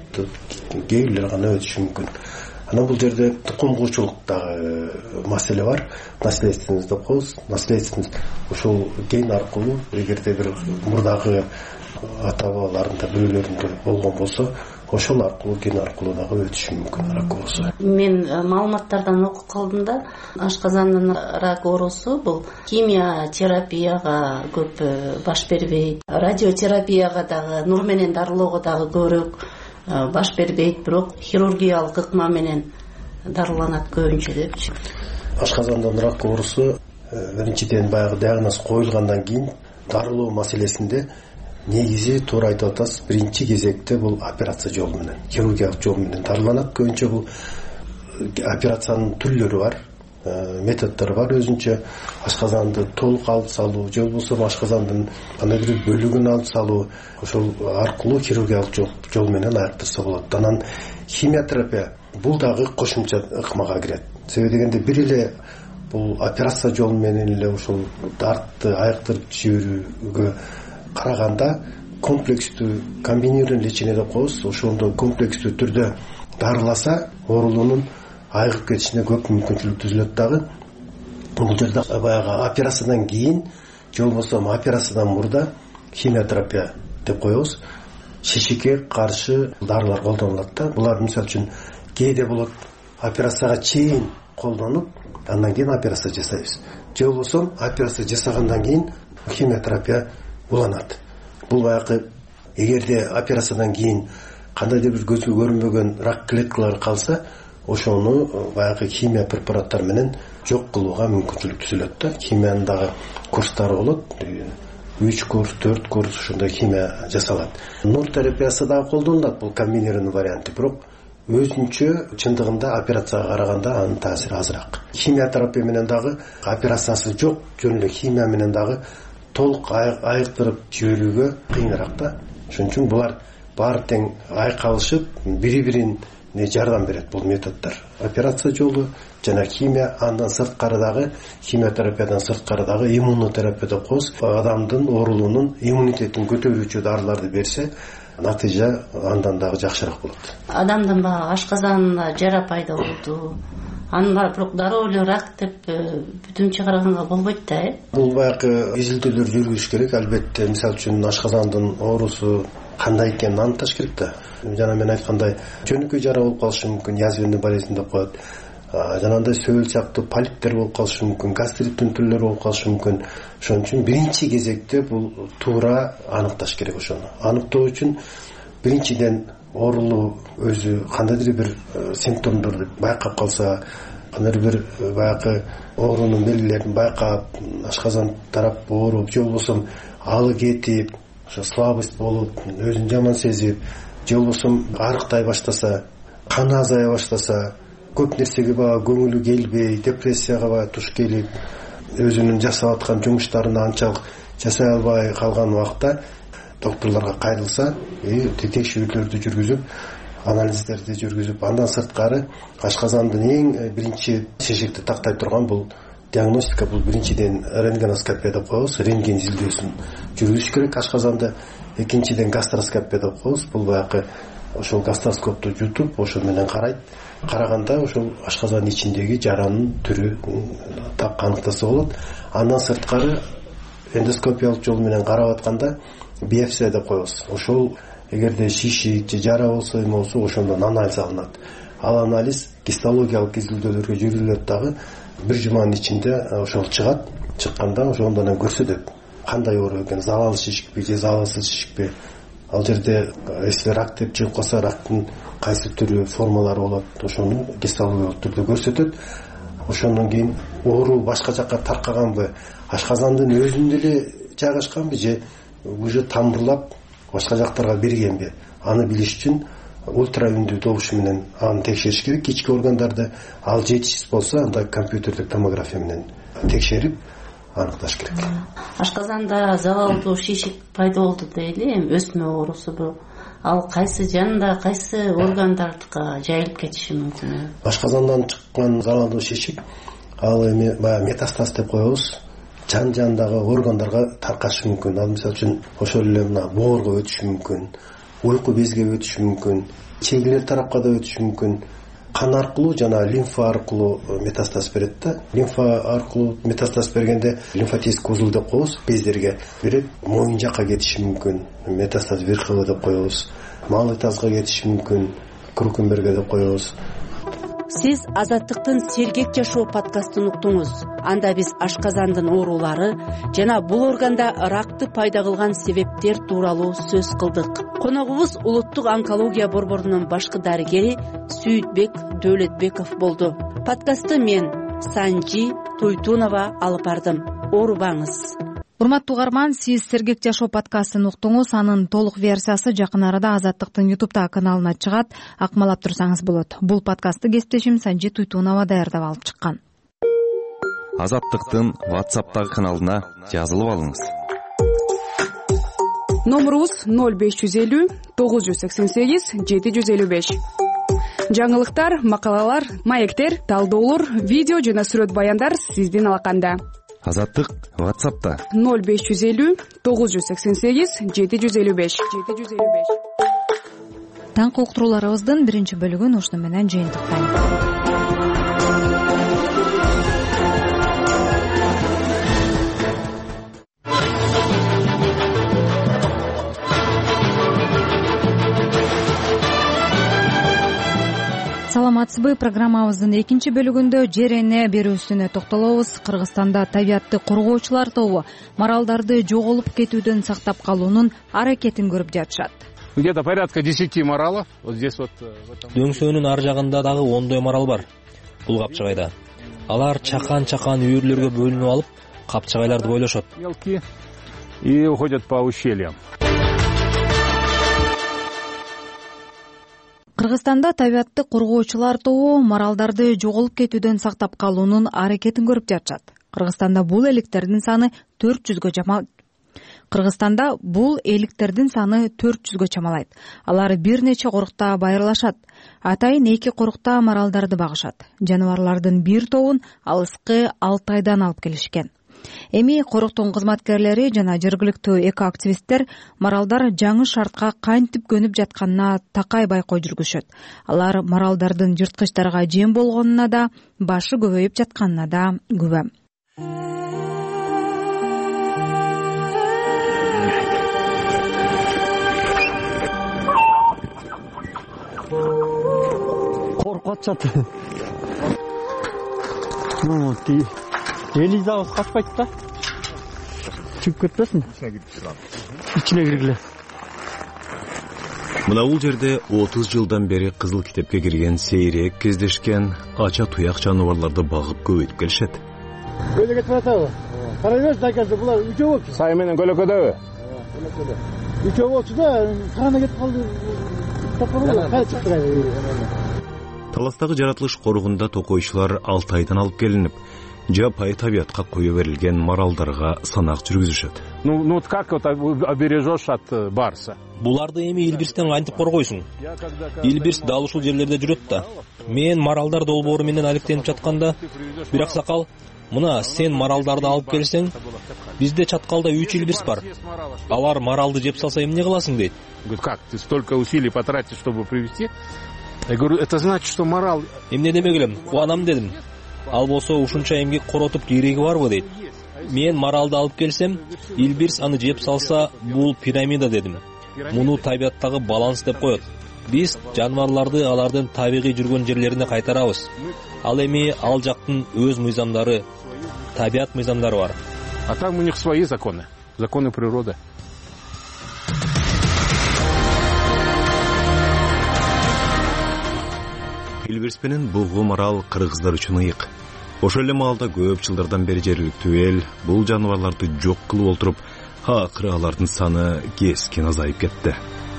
кээ бирлер гана өтүшү мүмкүн. Анан бул жерде тукумгуучулуктагы маселе бар. Наследственность деп коебуз. Наследственность ошол ген аркылуу, эгерде бир мурдагы ата бабаларында бирөөлөрүндө болгон болсо, ошол аркылуу ген аркылуу дагы өтүшү мүмкүн рак оорусу. Мен маалыматтардан окуп калдым да, ашказандын рак оорусу бул химия терапияга көп баш бербейт, радиотерапияга дагы, нур менен дарылоого дагы көбүрөөк баш бербейт, бирок хирургиялык ыкма менен дарыланат көбүнчө депчи. Ашказандын рак оорусу биринчиден баягы диагноз коюлгандан кийин дарылоо маселесинде негизи туура айтып атасыз, биринчи кезекте бул операция жолу менен, хирургиялык жол менен дарыланат. Көбүнчө бул операциянын түрлөрү бар, методдору бар өзүнчө. Ашказанды толук алып салуу, же болбосо ашказандын кандайдыр бир бөлүгүн алып салуу, ошол аркылуу хирургиялык жол менен аяктырса болот. Анан химиотерапия бул дагы кошумча ыкмага кирет. Себеби дегенде бир эле бул операция жолу менен эле ошол дартты аяктырып жиберүүгө караганда комплекстүү комбинированный лечение деп коебуз. Ошондо комплекстүү түрдө дарыласа, оорулуунун айыгып кетишине көп мүмкүнчүлүк түзүлөт дагы. Бул жерде баягы операциядан кийин, же болбосо операциядан мурда химиотерапия деп коебуз. Шишикке каршы дарылар колдонулат да. Булар мисалы үчүн кээде болот операцияга чейин колдонуп, андан кийин операция жасайбыз. Же болбосо операция жасагандан кийин химиотерапия уланат. Бул баягы эгерде операциядан кийин кандайдыр бир көзгө көрүнбөгөн рак клеткалары калса, ошону баягы химия препараттар менен жок кылууга мүмкүнчүлүк түзүлөт да. Химиянын дагы курстары болот. 3 курс, 4 курс ушундай химия жасалат. Нур терапиясы дагы колдонулат, бул комбинированный варианты, бирок өзүнчө чындыгында операцияга караганда анын таасири азыраак. Химиотерапия менен дагы операциясы жок, жөн эле химия менен дагы толук айыктырып жиберүүгө кыйыныраак да. Ошон үчүн булар баары тең айкалышып, бири-бирине жардам берет бул методдор. Операция жолу жана химия, андан сырткары дагы химиотерапиядан сырткары дагы иммунотерапияда коз адамдын оорулуунун иммунитетин көтөрүүчү дарыларды берсе, натыйжа андан дагы жакшыраак болот. Адамдын баягы ашказанында жара пайда болду. Анын баары бирок дароо эле рак деп бүтүн чыгарганга болбойт да, Бул баягы изилдөөлөр жүргүзүш керек. Албетте, мисалы үчүн ашказандын оорусу кандай экенин аныкташ керек да. Жана мен айткандай, жөнөкөй жара болуп калышы мүмкүн, язвенный болезнь деп коет. Жанагындай сөөл сыяктуу полиптер болуп калышы мүмкүн, гастриттин түрлөрү болуп калышы мүмкүн. Ошон үчүн биринчи кезекте бул туура аныкташ керек ошону. Аныктоо үчүн биринчиден оорулуу өзү кандайдыр бир симптомдорду байкап калса, кандайдыр бир баягы оорунун белгилерин байкап, ашказан тарап ооруп, же болбосо алы кетип, ошо слабость болуп, өзүн жаман сезип, же болбосо арыктай баштаса, каны азая баштаса, көп нерсеге баягы көңүлү келбей, депрессияга баягы туш келип, өзүнүн жасап аткан жумуштарын анчалык жасай албай калган убакта докторлорго кайрылса, текшерүүлөрдү жүргүзүп, анализдерди жүргүзүп, андан сырткары ашказандын эң биринчи шешекти тактай турган бул диагностика, бул биринчиден рентгеноскопия деп коебуз, рентген изилдөөсүн жүргүзүш керек ашказанды. Экинчиден гастроскопия деп коебуз, бул баягы ошол гастроскопту жутуп, ошол менен карайт. Караганда ошол ашказандын ичиндеги жаранын түрү так аныктаса болот. Андан сырткары эндоскопиялык жол менен карап атканда биопсия деп коебуз. Ошол эгерде шишик же жара болсо, эме болсо, ошондон анализ алынат. Ал анализ гистологиялык изилдөөлөргө жүргүзүлөт дагы. Бир жуманын ичинде ошол чыгат. Чыкканда ошондон көрсөтөт кандай оору экен, залал шишикпи же залалсыз шишикпи. Ал жерде если рак деп чыгып калса, рактын кайсы түрү, формалары болот, ошону гистологиялык түрдө көрсөтөт. Ошондон кийин оору башка жакка таркаганбы, ашказандын өзүндө эле жайгашканбы же уже тамырлап башка жактарга бергенби, аны билиш үчүн ультра үндүү добуш менен аны текшериш керек. Ички органдарды ал жетишсиз болсо, анда компьютердик томография менен текшерип аныкташ керек. Ашказанда залалдуу шишик пайда болду дейли, өсмө оорусу бул. Ал кайсы жанда, кайсы органдардыкка жайылып кетиши мүмкүн? Ашказандан чыккан залалдуу шишик ал эми баягы метастаз деп коебуз. Жан-жандагы органдарга таркашы мүмкүн. Ал мисалы үчүн ошол эле мына боорго өтүшү мүмкүн, уйку безге өтүшү мүмкүн, чегилер тарапка да өтүшү мүмкүн. Кан аркылуу жана лимфа аркылуу метастаз берет да. Лимфа аркылуу метастаз бергенде лимфатический узул деп коебуз, бездерге берет. Моюн жакка кетиши мүмкүн, метастаз верховый деп коебуз. Малый тазга кетиши мүмкүн, крукенберге деп коебуз. Сиз Азаттыктын Сергек жашоо подкастын уктуңуз. Анда биз ашказандын оорулары жана бул органда ракты пайда кылган себептер тууралуу сөз кылдык. Коногубуз улуттук онкология борборунун башкы дарыгери Сүйүтбек Дөөлөтбеков болду. Подкастты мен Санжи Туйтунова алып бардым. Оорубаңыз. Урматтуу угарман, сиз Сергек жашоо подкастын уктуңуз. Анын толук версиясы жакын арада Азаттыктын YouTube каналына чыгат. Акмалап турсаңыз болот. Бул подкастты кесиптешим Санжи Туйтунова даярдап алып чыккан. Азаттыктын WhatsApp'тагы каналына жазылып алыңыз. Номерубуз 0550 988 755. Жаңылыктар, макалалар, маектер, талдоолор, видео жана сүрөт баяндар сиздин алаканда. Азаттык WhatsApp'та 0550 988 755. Таңкы уктурууларыбыздын биринчи бөлүгүн ушуну менен жыйынтыктайбыз. саламатсызбы? Программабыздын экинчи бөлүгүндө жер эне берүүсүнө токтолобуз. Кыргызстанда табиатты коргоочулар тобу маралдарды жоголуп кетүүдөн сактап калуунун аракетин көрүп жатышат. Где-то порядка 10 маралов. Вот здесь вот. Дөңсөөнүн ар жагында дагы 10 марал бар. Бул капчыгайда. Алар чакан үйүрлөргө бөлүнүп алып, капчыгайларды бойлошот. Мелкие и уходят по ущельям. Кыргызстанда табиатты коргоочулар тобу маралдарды жоголуп кетүүдөн сактап калуунун аракетин көрүп жатышат. Кыргызстанда бул эликтердин саны 400гө чамалайт. Алар бир нече корукта байырлашат. Атайын 2 корукта маралдарды багышат. Жаныбарлардын бир тобун алыскы Алтайдан алып келишкен. Эми коруктун кызматкерлери жана жергиликтүү экоактивисттер маралдар жаңы шартка кантип көнүп жатканына такай байкоо жүргүзүшөт. Алар маралдардын жырткычтарга жем болгонуна да, башы көбөйүп жатканына да күбө. Коркуп атышат. Элиз абыз качпайт да. Чыгып кетпесин. Ичине киргиле. Мына бул жерде 30 жылдан бери кызыл китепке кирген сейрек кездешкен ача туяк жаныбарларды багып көбөйтүп келишет. Көлө кетип атабы? Карайбыз дайкасы булар үчөө болчу. Сай менен көлөкөдөбү? Үчөө болчу да, кана кетип калды. Таластагы жаратылыш корugунда токойчулар Алтайдан алып келинип, жапай табиатка кое берилген маралдарга санак жүргүзүшөт. Ну вот как вот обережешь от барса? Буларды эми Илбирстен кантип коргойсуң? Илбирс дал ушул жерлерде жүрөт да. Мен маралдар долбоору менен алектенип жатканда, бир аксакал, мына сен маралдарды алып келсең, бизде чаткалда 3 Илбирс бар. Алар маралды жеп салса эмне кыласың дейт. Говорит, как ты столько усилий потратишь, чтобы привести? Я говорю, это значит, что морал... Эмне демек элем, кубанам дедим. Ал болсо ушунча эмгек коротуп кереги барбы дейт. Мен маралды алып келсем, Илбирс аны жеп салса, бул пирамида дедим. Муну табиаттагы баланс деп коет. Биз жаныбарларды алардын табигый жүргөн жерлерине кайтарабыз. Ал эми ал жактын өз мыйзамдары, табиат мыйзамдары бар. А там у них свои законы, законы природы. Илбирс менен бугу марал кыргыздар үчүн ыйык. Ошол эле маалда көп жылдардан бери жергиликтүү эл бул жаныбарларды жок кылып олтуруп, акыры алардын саны кескен азайып кетти.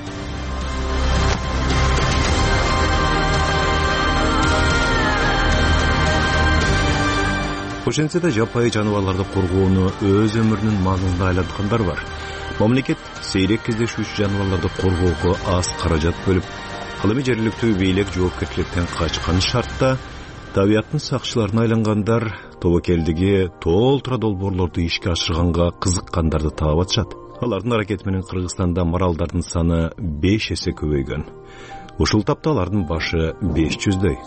Ошентсе да жапай жаныбарларды коргоону өз өмүрүнүн маңызына айланткандар бар. Мамлекет сейрек кездешүүчү жаныбарларды коргоого аз каражат бөлүп, ал эми жергиликтүү бийлик жоопкерчиликтен качкан шартта табиаттын сакчыларына айлангандар тобокелдиги толтура долбоорлорду ишке ашырганга кызыккандарды таап атышат. Алардын аракети менен Кыргызстанда маралдардын саны 5 эсе көбөйгөн. Ушул тапта алардын башы 500дөй.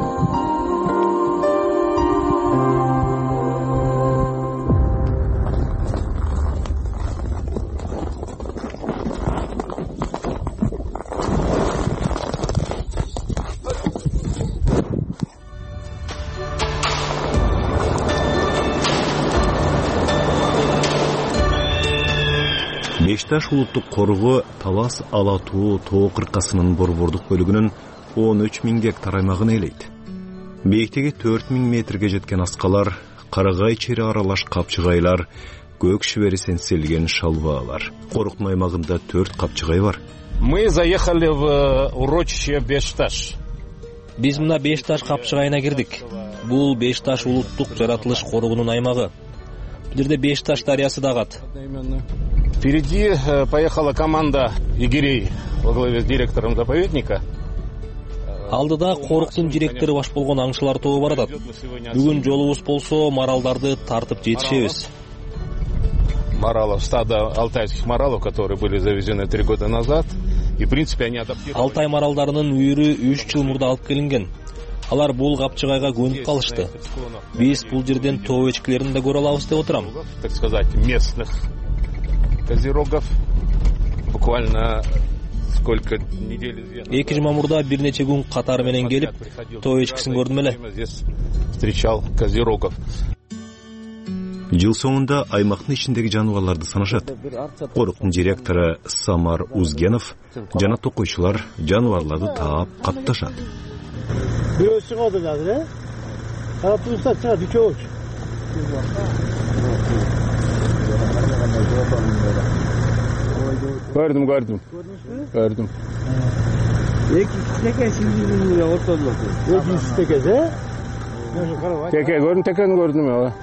Бешташ улуттук коргоо Талас Ала Тоо тоо кыркасынын борбордук бөлүгүнүн 13.000 гектар аймагын ээлейт. Бийиктиги 4.000 метрге жеткен аскалар, карагай чери аралаш капчыгайлар, көк шибери сенселген шалбаалар. Коруктун аймагында 4 капчыгай бар. Мы заехали в урочище Бешташ. Биз мына Бешташ капчыгайына кирдик. Бул Бешташ улуттук жаратылыш коргоонун аймагы. Бул жерде Бешташ дарыясы да агат. Впереди поехала команда егерей во главе с директором заповедника. Алдыда коруктун директору баш болгон аңчылар тобу баратат. Бүгүн жолубуз болсо маралдарды тартып жетишебиз. Маралов, стадо алтайских маралов, которые были завезены 3 года назад. И в принципе они адаптированы. Алтай маралдарынын үйүрү 3 жыл мурда алып келинген. Алар бул капчыгайга көнүп калышты. Биз бул жерден тоо эчкилерин да көрө алабыз деп отурам. Так сказать, местных козерогов буквально сколько недель 2 жума мурда бир нече күн катары менен келип той эчкисин көрдүм эле. Встречал козерогов. Жыл соңунда аймактын ичиндеги жаныбарларды санашат. Коруктун директору Самар Узгенов жана токойчулар жаныбарларды таап катташат. Бирөө чыгады азыр, э? Карап турсак чыгат, үчөө. Gördüm. Tekeni gördüm ya.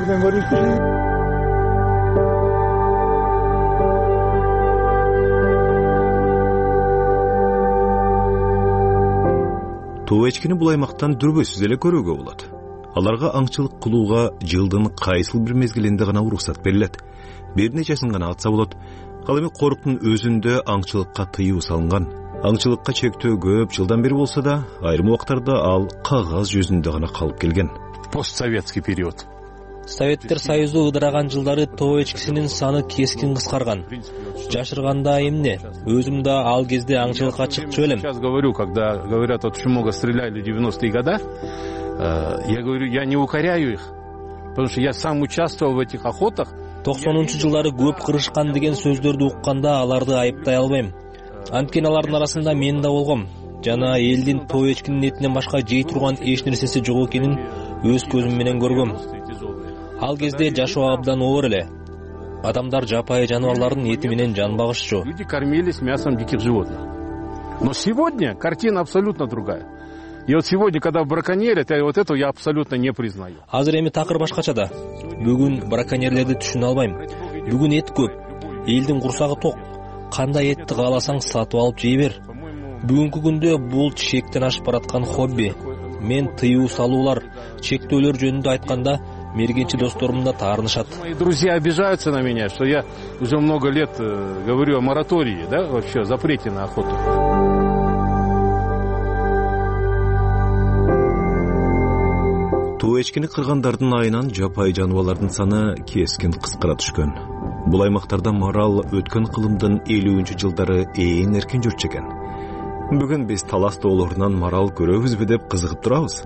Тоо эчкини бул аймактан дүрбөсүз эле көрүүгө болот. Аларга аңчылык кылууга жылдын кайсыл бир мезгилинде гана уруксат берилет. Бир нечесин гана атса болот. Ал эми коруктун өзүндө аңчылыкка тыюу салынган. Аңчылыкка чектөө көп жылдан бери болсо да, айрым убактарда ал кагаз жүзүндө гана калып келген. Постсоветский период. Советтер Союзу ыдыраган жылдары тоо эчкисинин саны кескин кыскарган. Жашырганда эмне? Өзүм да ал кезде аңчылыкка чыкчу элем. Сейчас говорю, когда говорят, очень много стреляли в 90-е годы, я говорю, я не укоряю их, потому что я сам участвовал в этих охотах. 90-жылдары көп кырышкан деген сөздөрдү укканда аларды айыптай албайм. Анткени алардын арасында мен да болгом. Жана элдин тоо эчкинин этинен башка жей турган эч нерсеси жок экенин өз көзүм менен көргөм. Ал кезде жашоо абдан оор эле. Адамдар жапайы жаныбарлардын эти менен жан багышчу. Люди кормились мясом диких животных. Но сегодня картина абсолютно другая. И вот сегодня, когда браконьерят, вот это я абсолютно не признаю. Азыр эми такыр башкача да. Бүгүн браконьерлерди түшүнө албайм. Бүгүн эт көп. Элдин курсагы ток. Кандай этти кааласаң сатып алып жей бер. Бүгүнкү күндө бул чектен ашып бараткан хобби. Мен тыюу салуулар, чектөөлөр жөнүндө айтканда мергенчи досторум да таарынышат. Мои друзья обижаются на меня, что я уже много лет говорю о моратории, да, вообще о запрете на охоту. Тоо эчкини кыргандардын айынан жапайы жаныбарлардын саны кескин кыскара түшкөн. Бул аймактарда марал өткөн кылымдын 50-жылдары ээн эркин жүрчү экен. Бүгүн биз талас тоолорунан марал көрөбүзбү деп кызыгып турабыз.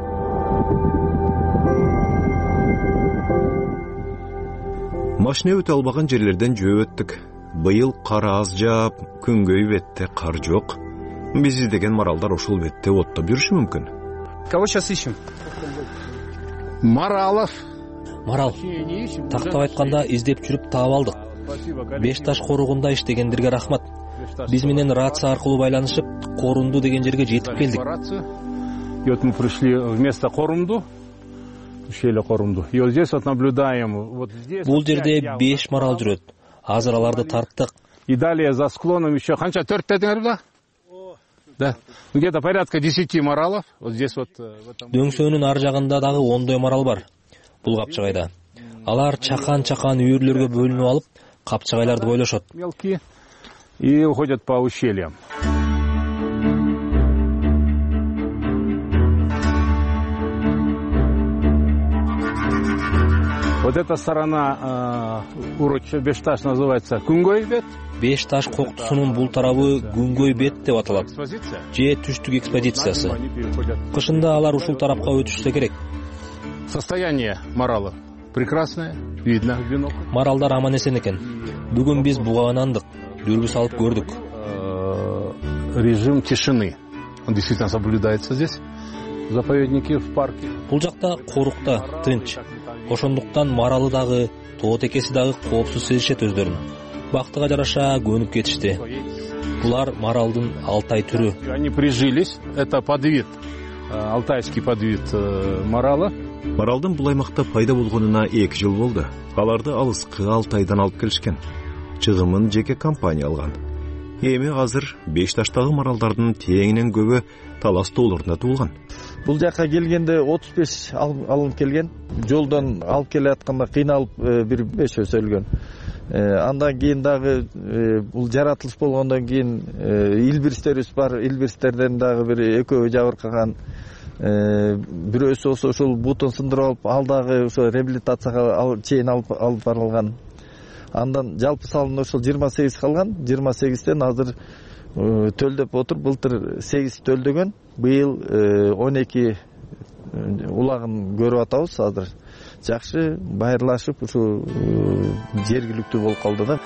Машина өтө албаган жерлерден жөө өттүк. Быйыл кар аз жаап, күнгөй бетте кар жок. Биз издеген маралдар ошол бетте оттоп жүрүшү мүмкүн. Кого сейчас ищем? Маралов. Марал. Тактап айтканда издеп жүрүп таап алдык. Беш таш коругунда иштегендерге рахмат. Биз менен рация аркылуу байланышып, Корунду деген жерге жетип келдик. И вот мы пришли в место Корунду. Ущелье Корунду. И вот здесь вот наблюдаем вот здесь. Бул жерде 5 марал жүрөт. Азыр аларды тарттык. И далее за склоном еще канча 4 дедиңер да? Да. Где-то порядка 10 маралов. Вот здесь вот дөңсөөнүн ар жагында дагы 10 марал бар. Бул капчыгайда. Алар чакан-чакан үйүрлөргө бөлүнүп алып, капчыгайларды бойлошот. Мелкие и уходят по ущельям. Вот эта сторона урочища Бешташ называется Күнгөй бет. Бешташ коктусунун бул тарабы Күнгөй бет деп аталат. Же түштүк экспозициясы. Кышында алар ушул тарапка өтүшсө керек. Состояние маралов прекрасное, видно в бинокль. Маралдар аман эсен экен. Бүгүн биз бугагынандык, дүрбү салып көрдүк. Режим тишины. Он действительно соблюдается здесь. Заповедники в парке. Бул жакта корукта тынч. Ошондуктан маралы дагы, тоо текеси дагы коопсуз сезишет өздөрүн. Бактыга жараша көнүп кетишти. Булар маралдын алтай түрү. Они прижились. Это подвид, алтайский подвид марала. Маралдын бул аймакта пайда болгонуна 2 жыл болду. Аларды алыскы Алтайдан алып келишкен. Чыгымын жеке компания алган. Эми азыр Бешташтагы маралдардын теңинен көбү талас тоолорунда туулган. Бул жака келгенде 35 алынып келген. Жолдон алып келе атканда кыйналып бир 5 өлгөн. Андан кийин дагы бул жаратылыш болгондон кийин илбирстерибиз бар. Илбирстерден дагы бир 2 жабыркаган. Бирөөсү ошол бутун сындырып алып, ал дагы ошо реабилитацияга чейин алып барылган. Андан жалпы салым ошол 28 калган. 28тен азыр төлдөп отур. Былтыр 8 төлдөгөн. Быйыл 12 улагын көрүп атабыз. Азыр жакшы байырлашып ушу жергиликтүү болуп калды да.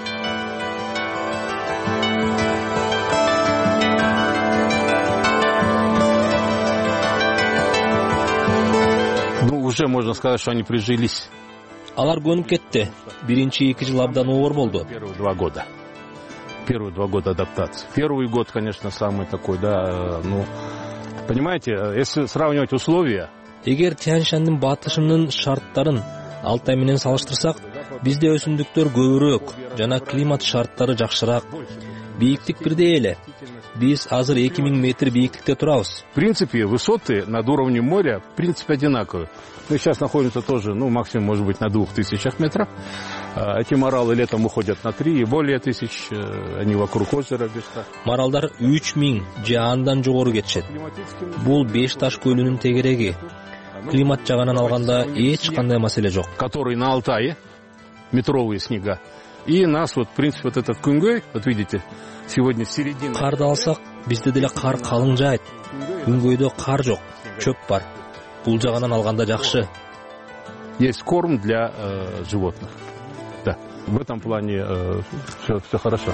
Уже можно сказать, что они прижились. Алар көнүп кетти. Биринчи 2 жыл абдан оор болду. Первые 2 года. Первые 2 года адаптации. Первый год, конечно, самый такой, да, ну, понимаете, если сравнивать условия. Эгер Тянь-Шаньдын батышынын шарттарын Алтай менен салыштырсак, бизде өсүмдүктөр көбүрөөк жана климат шарттары жакшыраак. Бийиктик бирдей эле. Биз азыр 2000 метр бийиктикте турабыз. В принципе, высоты над уровнем моря, в принципе, одинаковые. Мы сейчас находимся тоже, ну, максимум, может быть, на 2000 метрах. Эти моралы летом уходят на 3 и более тысяч, они вокруг озера бежат. Маралдар 3000 же андан жогору кетишет. Бул Беш таш көлүнүн тегереги. Климат жагынан алганда эч кандай маселе жок. Который на Алтае, метровые снега. И нас вот, в принципе, вот этот Күнгөй, вот видите, сегодня середина. Карды алсак, бизде деле кар калың жаайт. Күнгөйдө кар жок, чөп бар. Бул жагынан алганда жакшы. Есть корм для животных. Да, в этом плане все хорошо.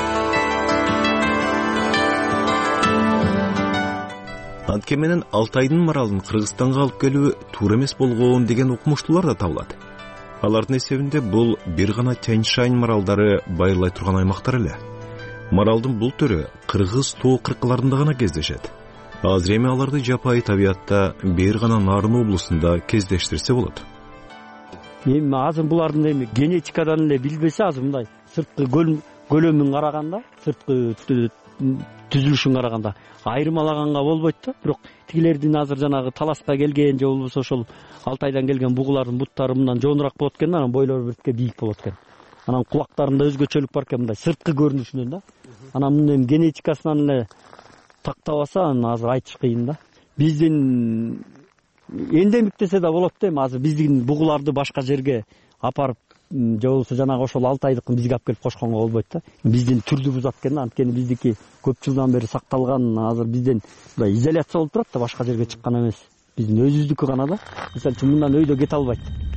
Антке менен Алтайдын маралын Кыргызстанга алып келүү туура эмес болгон деген укмуштуулар да табылат. Алардын эсебинде бул бир гана Тянь-Шань маралдары байырлай турган аймактар эле. Маралдын бул түрү Кыргыз тоо кыркаларында гана кездешет. Азыр эми аларды жапайы табиятта бир гана Нарын облусунда кездештирсе болот. Эми азыр булардын эми генетикадан эле билбесе азыр мындай сырткы көлөмүн караганда, сырткы түзүлүшүн караганда айырмалаганга болбойт да. Бирок тигилердин азыр жанагы таласка келген же болбосо ошол Алтайдан келген бугулардын буттары мындан жоонураак болот экен, анан бойлору биртке бийик болот экен. Анан кулактарында өзгөчөлүк бар экен, мындай сырткы көрүнүшүнөн да. Анан мунун генетикасынан эле тактап алса, анан азыр айтыш кыйын да. Биздин эндемик десе да болот да, эми азыр биздин бугуларды башка жерге апарып же болбосо жанагы ошол Алтайдыкын бизге алып келип кошконго болбойт да. Биздин түрдү бузат экен, анткени биздики көп жылдан бери сакталган, азыр бизден мындай изоляция болуп турат да, башка жерге чыккан эмес. Биздин өзүбүздүкү гана да. Мисалы үчүн мындан өйдө кете албайт.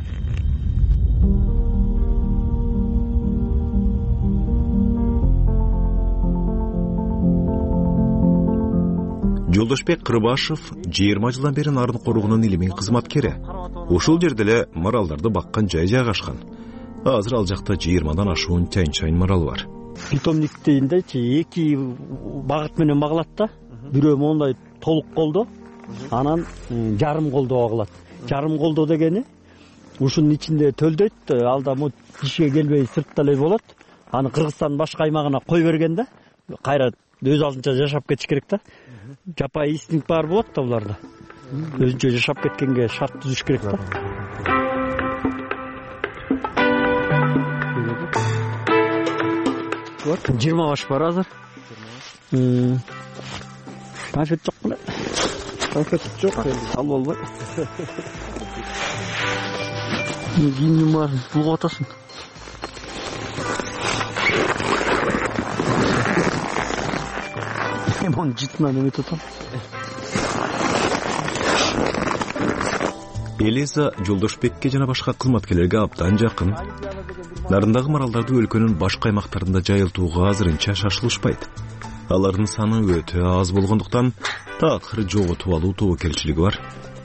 Жолдошбек Кырбашев 20 жылдан бери Нарын коругунун илимий кызматкери. Ушул жерде эле маралдарды баккан жай жайгашкан. Азыр ал жакта 20дан ашуун Тянь-Шань маралы бар. Питомниктейиндечи 2 багыт менен багылат да. Бирөө мондай толук колдо, анан жарым колдо багылат. Жарым колдо дегени ушунун ичинде төлдөйт, алда мо тишке келбей сыртта эле болот. Аны Кыргызстандын башка аймагына кой бергенде кайра өз алдынча жашап кетиш керек да. Жапайы инстинкт бар болот да буларда. Өзүнчө жашап кеткенге шарт түзүш керек да. Вот 20 баш бар азыр. Конфет жок беле? Конфет жок, ал болбойт. Кийин бар, булга атасың. Мен житман эме тутам. Элиза Жолдошбекке жана башка кызматкерлерге абдан жакын. Нарындагы маралдарды өлкөнүн башка аймактарында жайылтууга азырынча шашылышпайт. Алардын саны өтө аз болгондуктан таатыр жоготуп алуу тобокелчилиги бар.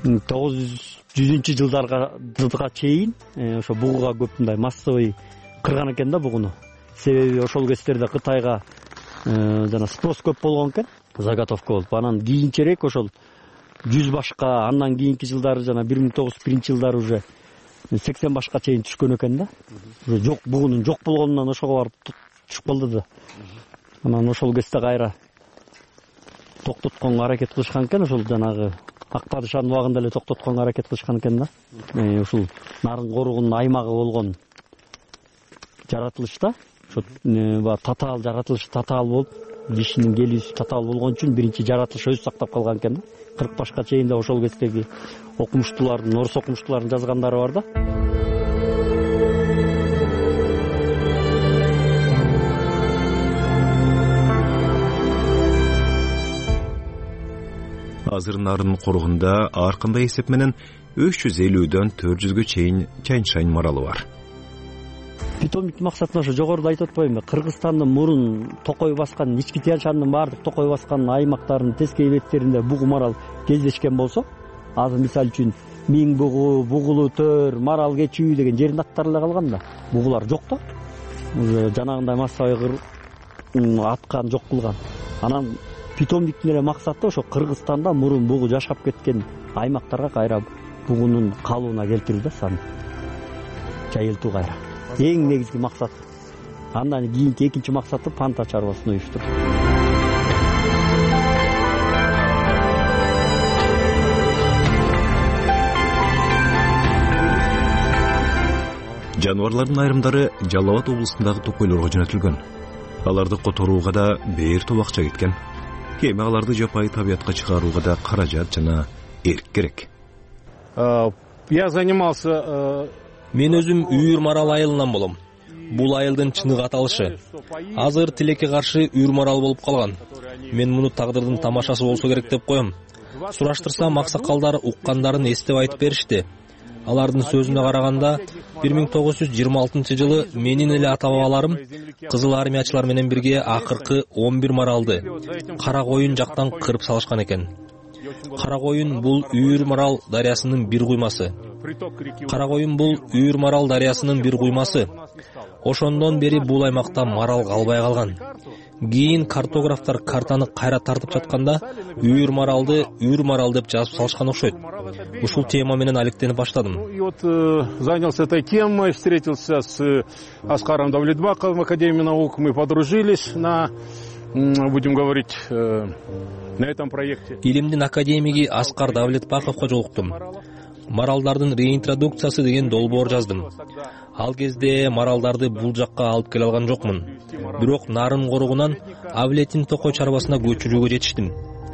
900-жылдарга чейин ошо бугуга көп мындай массовый кырган экен да бугуну. Себеби ошол кездерде Кытайга жана спрос көп болгон экен, заготовка болуп. Анан кийинчерээк ошол 100 башка, андан кийинки жылдары жана 1901-жылдары уже 80 башка чейин түшкөн экен да. Жок, бугунун жок болгонунан ошого барып түшүп калды да. Анан ошол кезде кайра токтотконго аракет кылышкан экен, ошол жанагы Ак-Падышанын убагында эле токтотконго аракет кылышкан экен да. Ушул Нарын коругунун аймагы болгон жаратылышта ошо татаал жаратылыш татаал болуп, кишинин келүүсү татаал болгон үчүн биринчи жаратылыш өзү сактап калган экен да. 40 башка чейин да ошол кездеги окумуштуулардын, орус окумуштуулардын жазгандары бар да. азыр нарын коргунда ар кандай эсеп менен 350дөн 400гө чейин чайын маралы бар. Питомник максатында ошо жогоруда айтып атпаймынбы, Кыргызстандын мурун токой баскан, ички Тянь Шаньдын баардык токой баскан аймактарынын тескей беттеринде бугу марал кездешкен болсо, азыр мисалы үчүн Миң бугу, Бугулу төр, Марал кечүү деген жерин аттары эле калган да. Бугулар жок да. Жанагындай массовый аткан жок кылган. Анан питомниктин эле максаты ошо Кыргызстанда мурун бугу жашап кеткен аймактарга кайра бугунун калууна келтирүү да, саны жайылтуу кайра. Эң негизги максат. Андан кийинки экинчи максаты панта чарбасын уюштуруу. Жаныбарлардын айрымдары Жалал Абад облусундагы токойлорго жөнөтүлгөн. Аларды которууга да бээр топ акча кеткен. Эми аларды жапайы табиятка чыгарууга да каражат жана эрк керек. Я занимался... Мен өзүм үйүр марал айылынан болом. Бул айылдын чыныгы аталышы. Азыр тилекке каршы үйүр марал болуп калган. Мен муну тагдырдын тамашасы болсо керек деп коем. Сураштырсам аксакалдар уккандарын эстеп айтып беришти. Алардын сөзүнө караганда 1926 менин эле ата-бабаларым кызыл армиячылар менен бирге акыркы 11 маралды Кара Коюн жактан кырып салышкан экен. Кара Коюн бул Үйүр Марал дарыясынын бир куймасы. Кара Коюн бул Үйүр Марал дарыясынын бир куймасы. Ошондон бери бул аймакта марал калбай калган. Кийин картографтар картаны кайра тартып жатканда Үйүр Марал деп жазып салышкан окшойт. Ушул тема менен алектенип баштадым. И вот занялся этой темой, встретился с Аскаром Давлетбаковым в Академии наук, мы подружились на, будем говорить, на этом проекте. Илимдин академиги Аскар Давлетбаковго жолуктум. Маралдардын реинтродукциясы деген долбоор жаздым. Ал кезде маралдарды бул жакка алып келе алган жокмун. Бирок нарын коругунан Авлетин токой чарбасына көчүрүүгө жетиштим.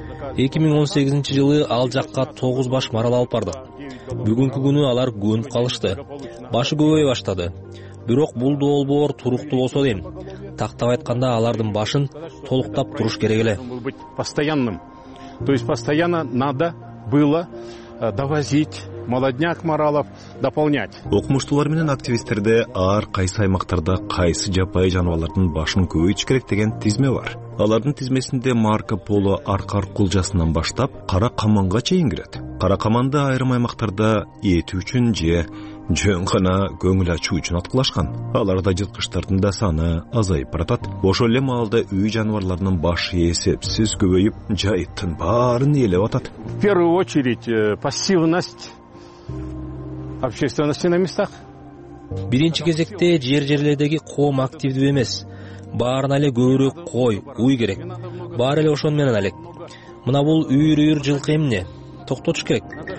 2018 жылы ал жакка 9 баш марал алып бардык. Бүгүнкү күнү алар көнүп калышты. Башы көбөй баштады. Бирок бул долбоор туруктуу болсо дейм. Тактап айтканда алардын башын толуктап туруш керек эле. Постоянным. То есть постоянно надо было довозить молодняк маралов, дополнять. Окумуштуулар менен активисттерде ар кайсы аймактарда кайсы жапайы жаныбарлардын башын көбөйтүш керек деген тизме бар. Алардын тизмесинде Марко Поло Аркар кулжасынан баштап Кара Каманга чейин кирет. Кара Каманды айрым аймактарда эти үчүн же жөн гана көңүл ачуу үчүн аткылашкан. Аларда жылкычтардын да саны азайып баратат. Ошол эле маалда үй жаныбарларынын башы эсепсиз көбөйүп, жайыттын баарын ээлеп атат. В первую очередь пассивность общественности на местах. Биринчи кезекте жерлердеги коом активдүү эмес. Баарына эле көбүрөөк кой, уй керек. Баары эле ошон менен алек. Мына бул үйүр жылкы эмне? Токтотуш керек.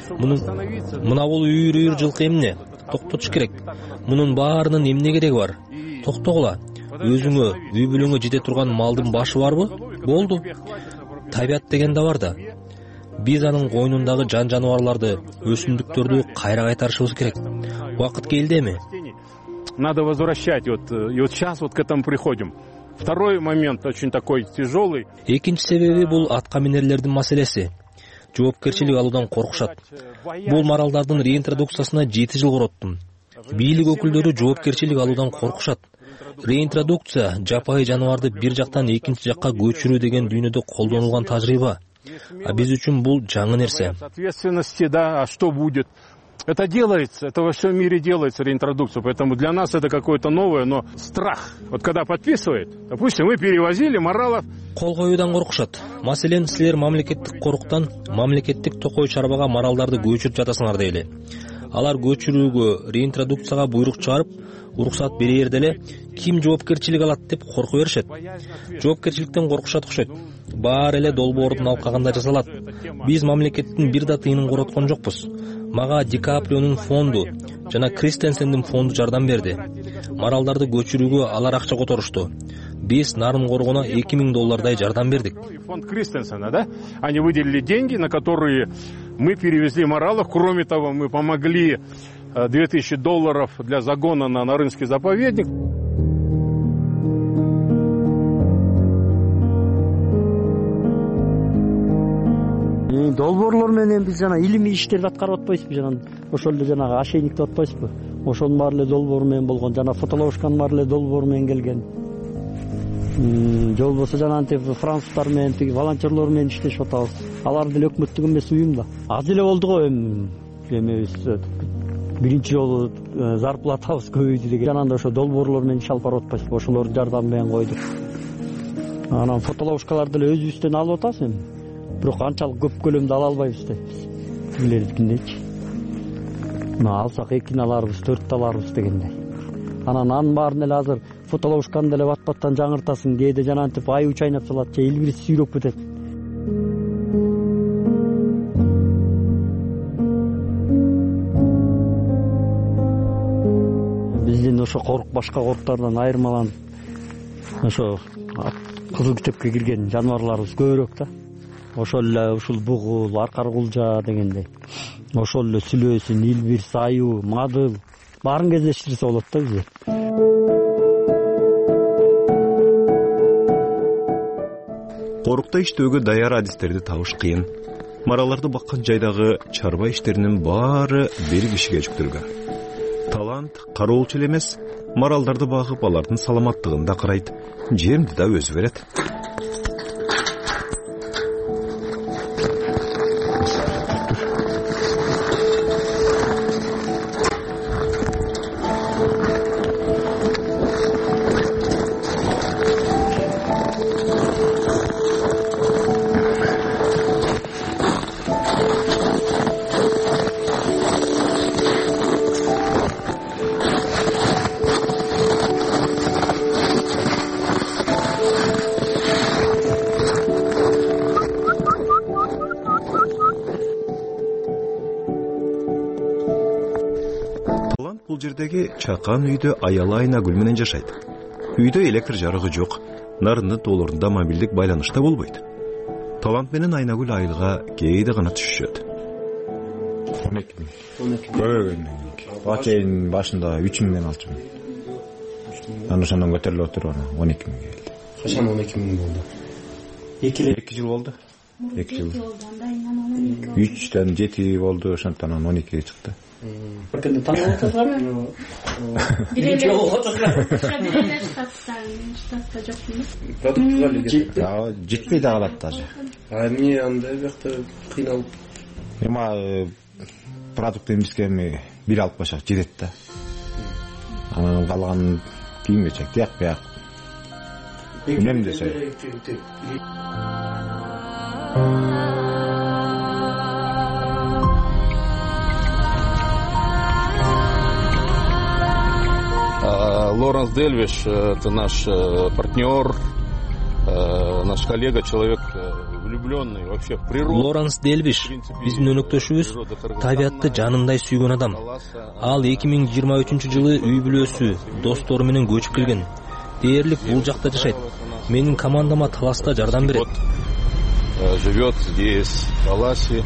Мына бул үйүр жылкы эмне? Токтотуш керек. Мунун баарынын эмне кереги бар? Токтогула. Өзүңө, үй бүлөңө жете турган малдын башы барбы? Болду. Табият деген да бар да. Биз анын койнундагы жан жаныбарларды, өсүмдүктөрдү кайра кайтарышыбыз керек. Убакыт келди эми. Надо возвращать. Вот сейчас вот к этому приходим. Второй момент очень такой тяжелый. Экинчи себеби бул атка минерлердин маселеси. Жоопкерчилик алуудан коркушат. Бул маралдардын реинтродукциясына 7 жыл короттум. Бийлик өкүлдөрү жоопкерчилик алуудан коркушат. Реинтродукция жапайы жаныбарды бир жактан экинчи жакка көчүрүү деген дүйнөдө колдонулган тажрыйба. А биз үчүн бул жаңы нерсе. Ответственности, да, а что будет? Это делается, это во всем мире делается реинтродукция, поэтому для нас это какое-то новое, но страх. Вот когда подписывает, допустим, мы перевозили маралов. Кол коюудан коркушат. Маселен, силер мамлекеттик коруктан мамлекеттик токой чарбага маралдарды көчүрүп жатасыңар дейли. Алар көчүрүүгө, реинтродукцияга буйрук чыгарып, уруксат берер деле ким жоопкерчилик алат деп корку беришет. Жоопкерчиликтен коркушат окшойт. Баары эле долбоордун алкагында жасалат. Биз мамлекеттин бир да тыйынын короткон жокпуз. Мага Ди Каприонун фонду жана Кристенсендин фонду жардам берди. Маралдарды көчүрүүгө алар акча которушту. Биз нарын коргоно $2000 жардам бердик. Фонд Кристенсена, да? Они выделили деньги, на которые мы перевезли маралов. Кроме того, мы помогли $2000 для загона на Нарынский заповедник. долбоорлор менен биз жана илимий иштерди аткарып атпайбызбы, жана ошол эле жанагы ошейник деп атпайбызбы, ошонун баары эле долбоору менен болгон, жана фотоловушканын баары эле долбоору менен келген. Же болбосо жанагынтип француздар менен тиги волонтерлор менен иштешип атабыз. Алар деле өкмөттүк эмес уюм да. Аз эле болду го эмебиз биринчи жолу зарплатабыз көбөйдү деген. Жанагындай ошо долбоорлор менен иш алып барып атпайбызбы, ошолордун жардамы менен койдук. Анан фотоловушкаларды эле өзүбүздөн алып атабыз эми. Бирок анчалык көп көлөмдө ала албайбыз да. Билердикиндейчи. Алсак 2 аларбыз, 4 аларбыз дегендей. Анын баарын эле азыр фотоловушканы деле бат-баттан жаңыртасың, кээде жанагынтип аюу чайнап салат, же илбирс сүйрөп кетет. Биздин ошо башка коруктардан айырмаланып, ошо кызыл китепке кирген жаныбарларыбыз көбүрөөк да. Ошол эле ушул бугул, аркар кулжа дегендей. Ошол эле сүлөөсүн, илбирс, аюу, мадыл баарын кездештирсе болот да бизде. Корукта иштөөгө даяр адистерди табыш кыйын. Мараларды баккан жайдагы чарба иштеринин баары бир кишиге жүктөлгөн. Талант кароолчу эле эмес, маралдарды багып, алардын саламаттыгын да карайт, жемди да өзү берет. Бул жердеги чакан үйдө аялы Айнагүл менен жашайт. Үйдө электр жарыгы жок, нарындын тоолорунда мобилдик байланыш да болбойт. Талант менен Айнагүл айылга кээде гана түшүшөт. 12 миң. Көбөгөндөн кийин. Бачайын башында 3 миңден 6 миң. Анан ошондон көтөрүлүп отуруп анан 12 миң келди. Качан 12 миң болду? 2 жыл болду. 2 жыл. 3дөн 7 болду, ошондон анан 12 чыкты. Кандай таңдап отурсуңарбы? Биринчи жолу отурсуңар. Штатта жокмун. Жетпей да калат даже. Эмне андай бакта кыйналып? Эми продукт эмиске эми бир алып башак жетет да. Анан калганын кийин кечек тияк бияк. Эмне десе. Лоренс Дельвиш – это наш партнер, наш коллега, человек влюбленный вообще в природу. Лоренс Дельвиш биздин өнөктөшүбүз, табиатты жанындай сүйгөн адам. Ал 2023-жылы үй бүлөсү, достору менен көчүп келген. Дээрлик бул жакта жашайт. Менин командама Таласта жардам берет. Живет здесь, в Таласе,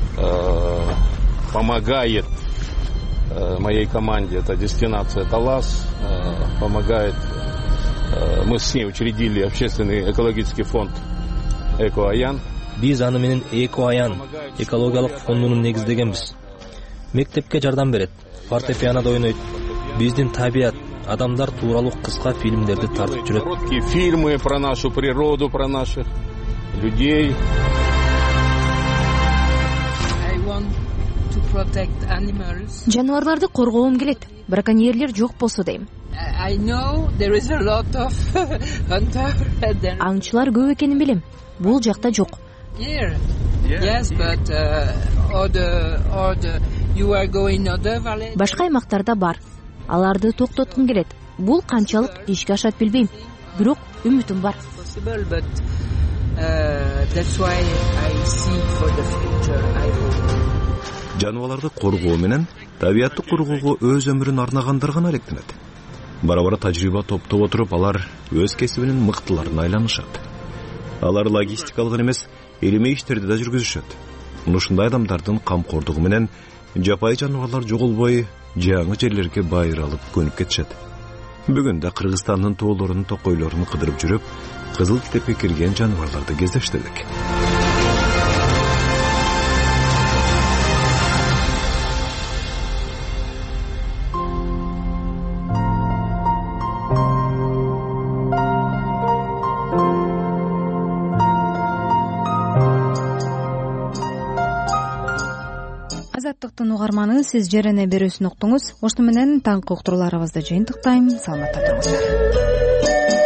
помогает моей команде, это дестинация Талас, помогает. Мы с ней учредили общественный экологический фонд «Эко-Аян». Биз аны менен «Эко-Аян» экологиялык фондунун негиздегенбиз. Мектепке жардам берет, фортепианода ойнойт. Биздин табиат, адамдар тууралуу кыска фильмдерди тартып жүрөт. Короткие фильмы про нашу природу, про наших людей. Жаныбарларды коргоом келет. Браконьерлер жок болсо дейм. Аңчылар көп экенин билем. Бул жакта жок. Башка аймактарда бар. Аларды токтоткум келет. Бул канчалык ишке ашат билбейм. Бирок үмүтүм бар. Жаныбарларды коргоо менен табиатты коргоого өз өмүрүн арнагандар гана алектенет. Бара-бара тажрыйба топтоп отуруп, алар өз кесибинин мыктыларына айланышат. Алар логистикалык эмес, элемей иштерди да жүргүзүшөт. Ушундай адамдардын камкордугу менен жапайы жаныбарлар жоголбой, жаңы жерлерге байыралып көнүп кетишет. Бүгүн да Кыргызстандын тоолорунун, токойлорун кыдырып жүрүп, кызыл китепке кирген жаныбарларды кездештирдик. азаттыктын угарманы, сиз жерене берүүсүн уктуңуз. Ошону менен таңкы уктурууларыбызды жыйынтыктайм. Саламатта туруңуздар.